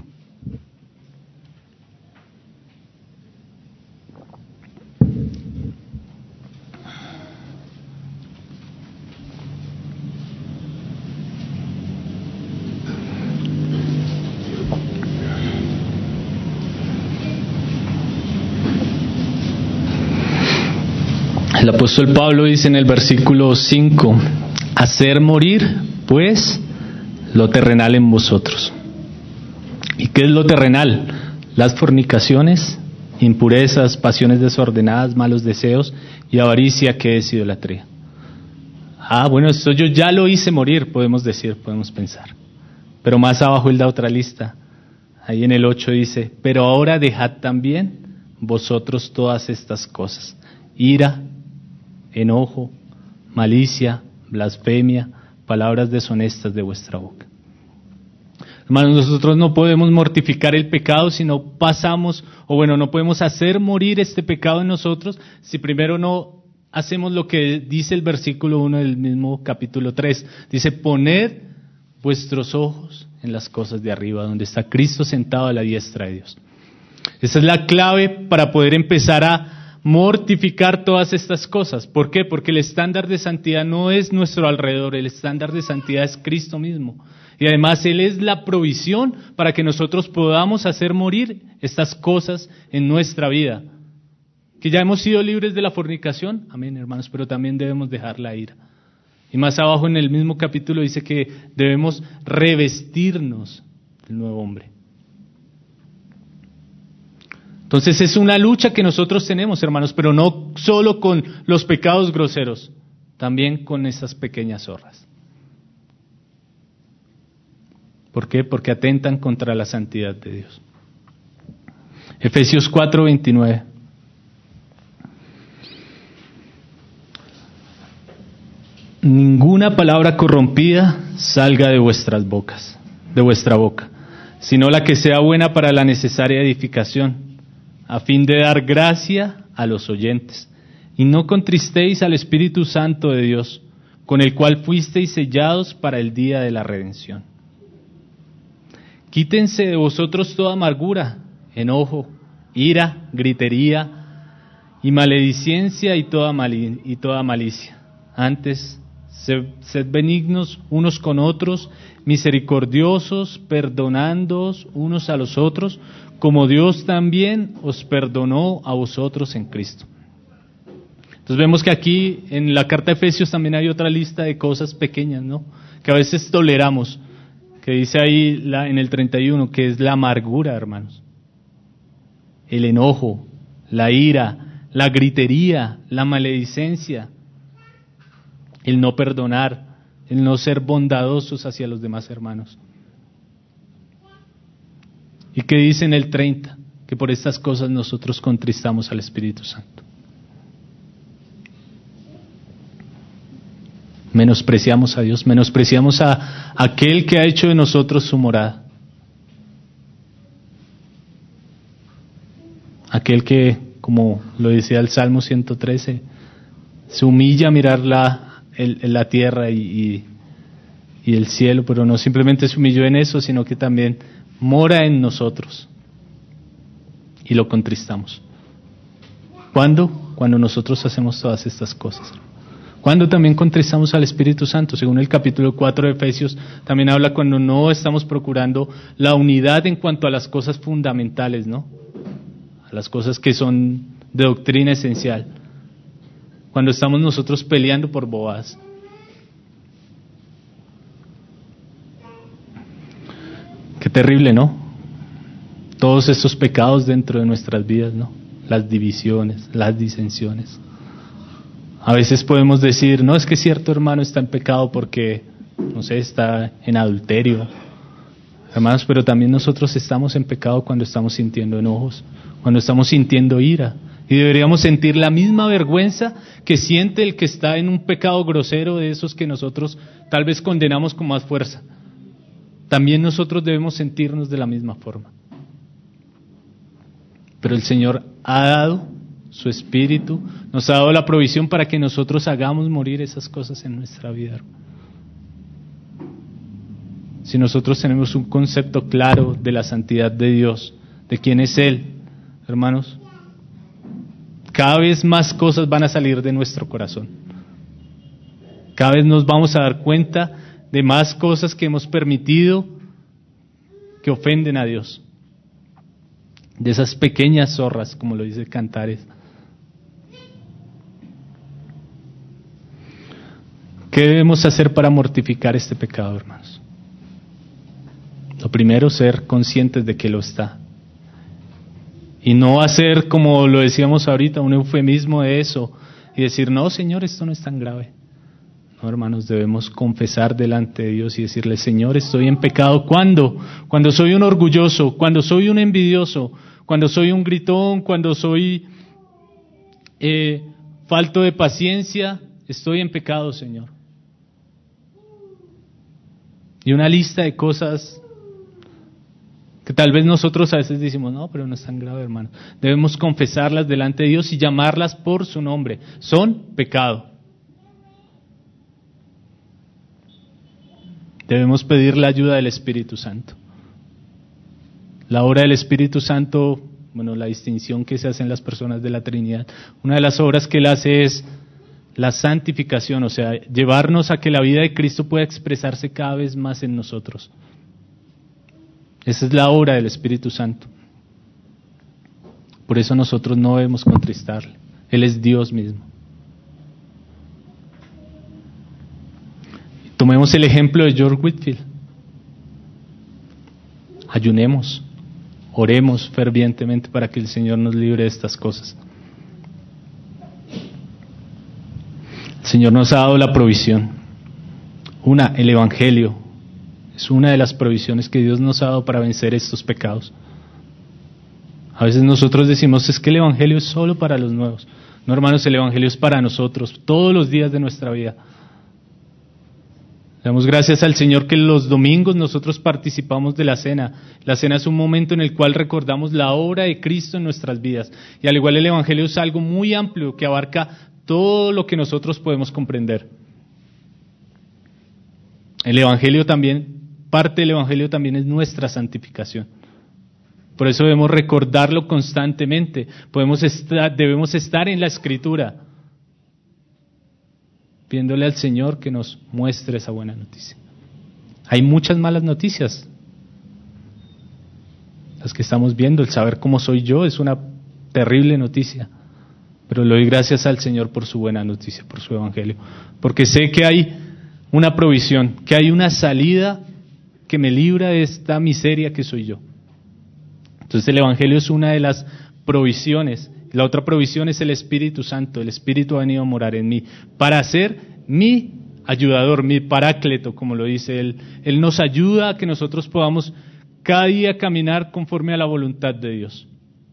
Speaker 1: El apóstol Pablo dice en el versículo 5, hacer morir, pues, lo terrenal en vosotros. ¿Y qué es lo terrenal? Las fornicaciones, impurezas, pasiones desordenadas, malos deseos y avaricia, que es idolatría. Bueno, esto yo ya lo hice morir, podemos decir, podemos pensar. Pero más abajo él da otra lista. Ahí en el 8 dice: pero ahora dejad también vosotros todas estas cosas: ira, enojo, malicia, blasfemia, palabras deshonestas de vuestra boca. Hermanos, nosotros no podemos mortificar el pecado si no pasamos, no podemos hacer morir este pecado en nosotros si primero no hacemos lo que dice el versículo 1 del mismo capítulo 3. Dice: poned vuestros ojos en las cosas de arriba, donde está Cristo sentado a la diestra de Dios. Esa es la clave para poder empezar a mortificar todas estas cosas. ¿Por qué? Porque el estándar de santidad no es nuestro alrededor, el estándar de santidad es Cristo mismo. Y además Él es la provisión para que nosotros podamos hacer morir estas cosas en nuestra vida. Que ya hemos sido libres de la fornicación, amén, hermanos, pero también debemos dejar la ira. Y más abajo en el mismo capítulo dice que debemos revestirnos del nuevo hombre. Entonces es una lucha que nosotros tenemos, hermanos, pero no solo con los pecados groseros, también con esas pequeñas zorras. ¿Por qué? Porque atentan contra la santidad de Dios. Efesios 4:29. Ninguna palabra corrompida salga de vuestra boca, sino la que sea buena para la necesaria edificación, a fin de dar gracia a los oyentes. Y no contristéis al Espíritu Santo de Dios, con el cual fuisteis sellados para el día de la redención. Quítense de vosotros toda amargura, enojo, ira, gritería y maledicencia y toda malicia. Antes, sed benignos unos con otros, misericordiosos, perdonándoos unos a los otros, como Dios también os perdonó a vosotros en Cristo. Entonces vemos que aquí en la carta de Efesios también hay otra lista de cosas pequeñas, ¿no? Que a veces toleramos, que dice ahí en el 31, que es la amargura, hermanos. El enojo, la ira, la gritería, la maledicencia, el no perdonar, el no ser bondadosos hacia los demás hermanos. ¿Y qué dice en el 30? Que por estas cosas nosotros contristamos al Espíritu Santo. Menospreciamos a Dios, menospreciamos a aquel que ha hecho de nosotros su morada. Aquel que, como lo decía el Salmo 113, se humilla a mirar la tierra y el cielo, pero no simplemente se humilló en eso, sino que también mora en nosotros y lo contristamos. ¿Cuándo? Cuando nosotros hacemos todas estas cosas. Cuando también contristamos al Espíritu Santo, según el capítulo 4 de Efesios, también habla cuando no estamos procurando la unidad en cuanto a las cosas fundamentales, ¿no? A las cosas que son de doctrina esencial. Cuando estamos nosotros peleando por bobadas. Qué terrible, ¿no? Todos estos pecados dentro de nuestras vidas, ¿no? Las divisiones, las disensiones. A veces podemos decir, no, es que cierto hermano está en pecado porque, no sé, está en adulterio. Hermanos, pero también nosotros estamos en pecado cuando estamos sintiendo enojos, cuando estamos sintiendo ira. Y deberíamos sentir la misma vergüenza que siente el que está en un pecado grosero, de esos que nosotros tal vez condenamos con más fuerza. También nosotros debemos sentirnos de la misma forma. Pero el Señor ha dado su Espíritu, nos ha dado la provisión para que nosotros hagamos morir esas cosas en nuestra vida. Si nosotros tenemos un concepto claro de la santidad de Dios, de quién es Él, hermanos, cada vez más cosas van a salir de nuestro corazón. Cada vez nos vamos a dar cuenta de más cosas que hemos permitido que ofenden a Dios. De esas pequeñas zorras, como lo dice Cantares. ¿Qué debemos hacer para mortificar este pecado, hermanos? Lo primero, ser conscientes de que lo está. Y no hacer, como lo decíamos ahorita, un eufemismo de eso y decir, no, Señor, esto no es tan grave. No, hermanos, debemos confesar delante de Dios y decirle, Señor, estoy en pecado. ¿Cuándo? Cuando soy un orgulloso, cuando soy un envidioso, cuando soy un gritón, cuando soy falto de paciencia, estoy en pecado, Señor. Y una lista de cosas que tal vez nosotros a veces decimos, no, pero no es tan grave, hermano. Debemos confesarlas delante de Dios y llamarlas por su nombre. Son pecado. Debemos pedir la ayuda del Espíritu Santo. La obra del Espíritu Santo, bueno, la distinción que se hace en las personas de la Trinidad, una de las obras que Él hace es la santificación, o sea, llevarnos a que la vida de Cristo pueda expresarse cada vez más en nosotros. Esa es la obra del Espíritu Santo. Por eso nosotros no debemos contristarle. Él es Dios mismo. Tomemos el ejemplo de George Whitefield. Ayunemos, oremos fervientemente para que el Señor nos libre de estas cosas. El Señor nos ha dado la provisión. El Evangelio. Es una de las provisiones que Dios nos ha dado para vencer estos pecados. A veces nosotros decimos, es que el Evangelio es solo para los nuevos. No, hermanos, el Evangelio es para nosotros, todos los días de nuestra vida. Damos gracias al Señor que los domingos nosotros participamos de la cena. La cena es un momento en el cual recordamos la obra de Cristo en nuestras vidas. Y al igual el Evangelio es algo muy amplio que abarca todo lo que nosotros podemos comprender. El Evangelio también, parte del Evangelio también es nuestra santificación. Por eso debemos recordarlo constantemente. Debemos estar en la Escritura, pidiéndole al Señor que nos muestre esa buena noticia. Hay muchas malas noticias. Las que estamos viendo, el saber cómo soy yo es una terrible noticia. Pero le doy gracias al Señor por su buena noticia, por su Evangelio. Porque sé que hay una provisión, que hay una salida que me libra de esta miseria que soy yo. Entonces el Evangelio es una de las provisiones. La otra provisión es el Espíritu Santo. El Espíritu ha venido a morar en mí para ser mi ayudador, mi paráclito, como lo dice Él. Él nos ayuda a que nosotros podamos cada día caminar conforme a la voluntad de Dios.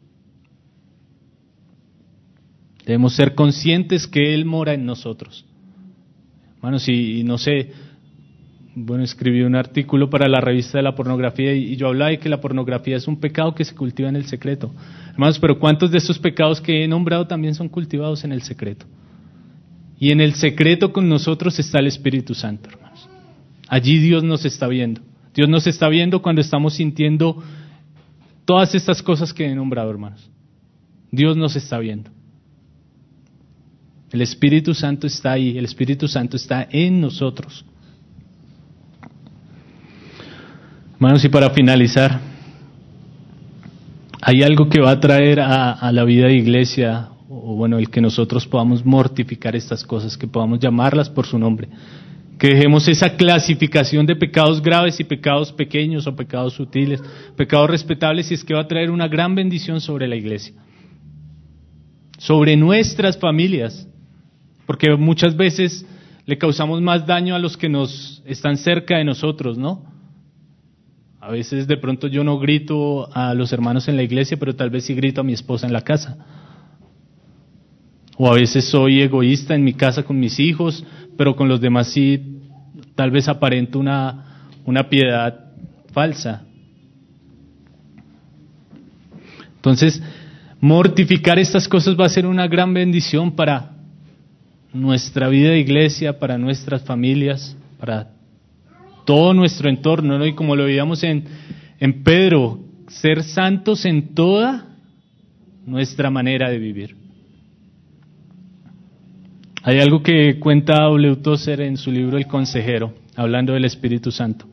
Speaker 1: Debemos ser conscientes que Él mora en nosotros. Hermanos, y no sé, bueno, escribí un artículo para la revista de la pornografía y yo hablaba de que la pornografía es un pecado que se cultiva en el secreto. Hermanos, pero ¿cuántos de estos pecados que he nombrado también son cultivados en el secreto? Y en el secreto con nosotros está el Espíritu Santo, hermanos. Allí Dios nos está viendo. Dios nos está viendo cuando estamos sintiendo todas estas cosas que he nombrado, hermanos. Dios nos está viendo. El Espíritu Santo está ahí, el Espíritu Santo está en nosotros. Hermanos, y para finalizar, hay algo que va a traer a la vida de iglesia, o bueno, el que nosotros podamos mortificar estas cosas, que podamos llamarlas por su nombre, que dejemos esa clasificación de pecados graves y pecados pequeños o pecados sutiles, pecados respetables, y es que va a traer una gran bendición sobre la iglesia, sobre nuestras familias, porque muchas veces le causamos más daño a los que nos están cerca de nosotros, ¿no? A veces de pronto yo no grito a los hermanos en la iglesia, pero tal vez sí grito a mi esposa en la casa. O a veces soy egoísta en mi casa con mis hijos, pero con los demás sí, tal vez aparento una piedad falsa. Entonces, mortificar estas cosas va a ser una gran bendición para nuestra vida de iglesia, para nuestras familias, para todo nuestro entorno, ¿no? Y como lo veíamos en Pedro, ser santos en toda nuestra manera de vivir. Hay algo que cuenta W. Tozer en su libro El Consejero, hablando del Espíritu Santo.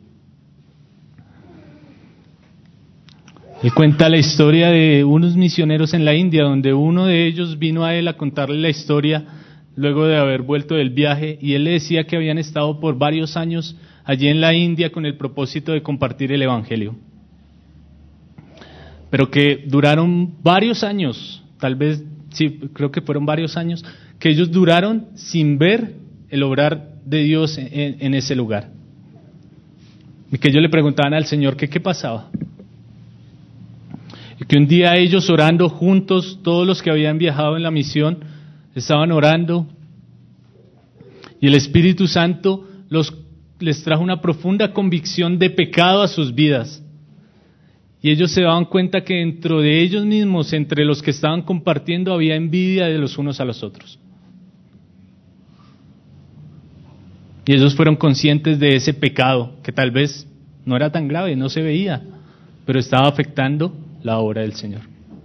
Speaker 1: Él cuenta la historia de unos misioneros en la India, donde uno de ellos vino a él a contarle la historia luego de haber vuelto del viaje, y él le decía que habían estado por varios años allí en la India con el propósito de compartir el Evangelio. pero que duraron varios años, tal vez, sí, creo que fueron varios años, que ellos duraron sin ver el obrar de Dios en ese lugar. Y que ellos le preguntaban al Señor que qué pasaba. Y que un día ellos orando juntos, todos los que habían viajado en la misión, estaban orando, y el Espíritu Santo les trajo una profunda convicción de pecado a sus vidas. Y ellos se daban cuenta que dentro de ellos mismos, entre los que estaban compartiendo, había envidia de los unos a los otros. Y ellos fueron conscientes de ese pecado, que tal vez no era tan grave, no se veía, pero estaba afectando la obra del Señor.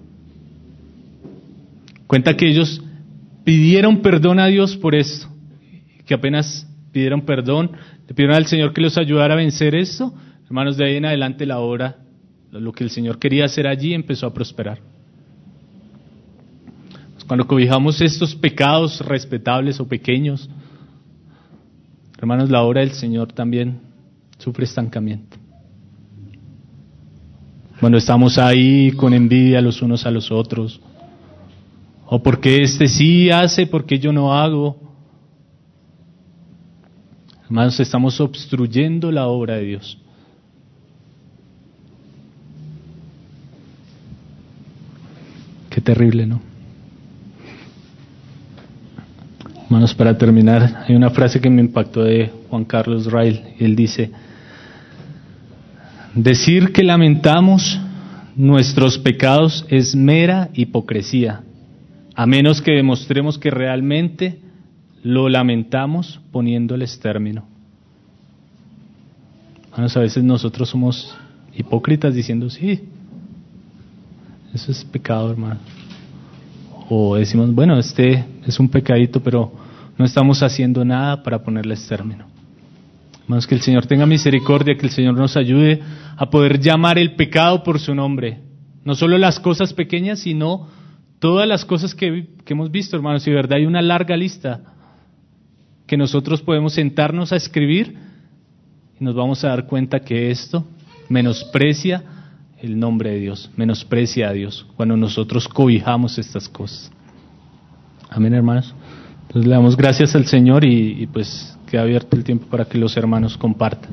Speaker 1: Cuenta que ellos pidieron perdón a Dios por esto, que apenas pidieron perdón, le pidieron al Señor que los ayudara a vencer esto. Hermanos, de ahí en adelante la obra, lo que el Señor quería hacer allí, empezó a prosperar. Cuando cobijamos estos pecados respetables o pequeños, hermanos, la obra del Señor también sufre estancamiento. Cuando estamos ahí con envidia los unos a los otros, o porque este sí hace, porque yo no hago, hermanos, estamos obstruyendo la obra de Dios. Qué terrible, ¿no? Hermanos, para terminar, hay una frase que me impactó de Juan Carlos Rail, y él dice: decir que lamentamos nuestros pecados es mera hipocresía, a menos que demostremos que realmente lo lamentamos poniéndoles término. Hermanos, a veces nosotros somos hipócritas diciendo sí, eso es pecado, hermano. O decimos, bueno, este es un pecadito, pero no estamos haciendo nada para ponerles término. Hermanos, que el Señor tenga misericordia, que el Señor nos ayude a poder llamar el pecado por su nombre. No solo las cosas pequeñas, sino todas las cosas que hemos visto, hermanos. Y de verdad hay una larga lista que nosotros podemos sentarnos a escribir y nos vamos a dar cuenta que esto menosprecia el nombre de Dios, menosprecia a Dios cuando nosotros cobijamos estas cosas. Amén, hermanos. Entonces le damos gracias al Señor y pues queda abierto el tiempo para que los hermanos compartan.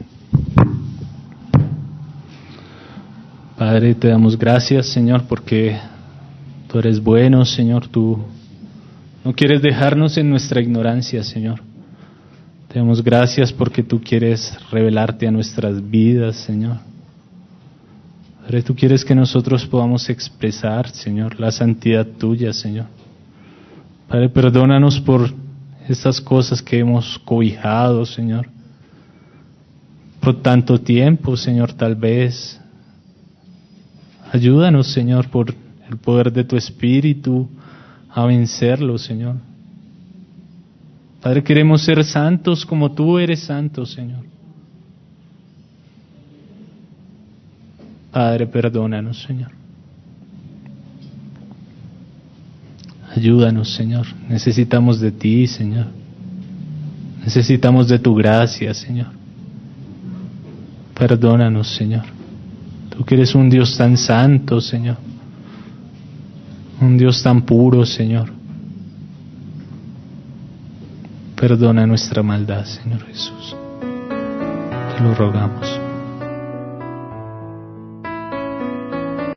Speaker 1: Padre, te damos gracias, Señor, porque tú eres bueno, Señor. Tú no quieres dejarnos en nuestra ignorancia, Señor. Te damos gracias porque tú quieres revelarte a nuestras vidas, Señor. Padre, tú quieres que nosotros podamos expresar, Señor, la santidad tuya, Señor. Padre, perdónanos por estas cosas que hemos cobijado, Señor, por tanto tiempo, Señor, tal vez. Ayúdanos, Señor, por el poder de tu Espíritu a vencerlo, Señor. Padre, queremos ser santos como tú eres santo, Señor. Padre, perdónanos, Señor. Ayúdanos, Señor. Necesitamos de ti, Señor. Necesitamos de tu gracia, Señor. Perdónanos, Señor. Tú que eres un Dios tan santo, Señor. Un Dios tan puro, Señor. Perdona nuestra maldad, Señor Jesús. Te lo rogamos.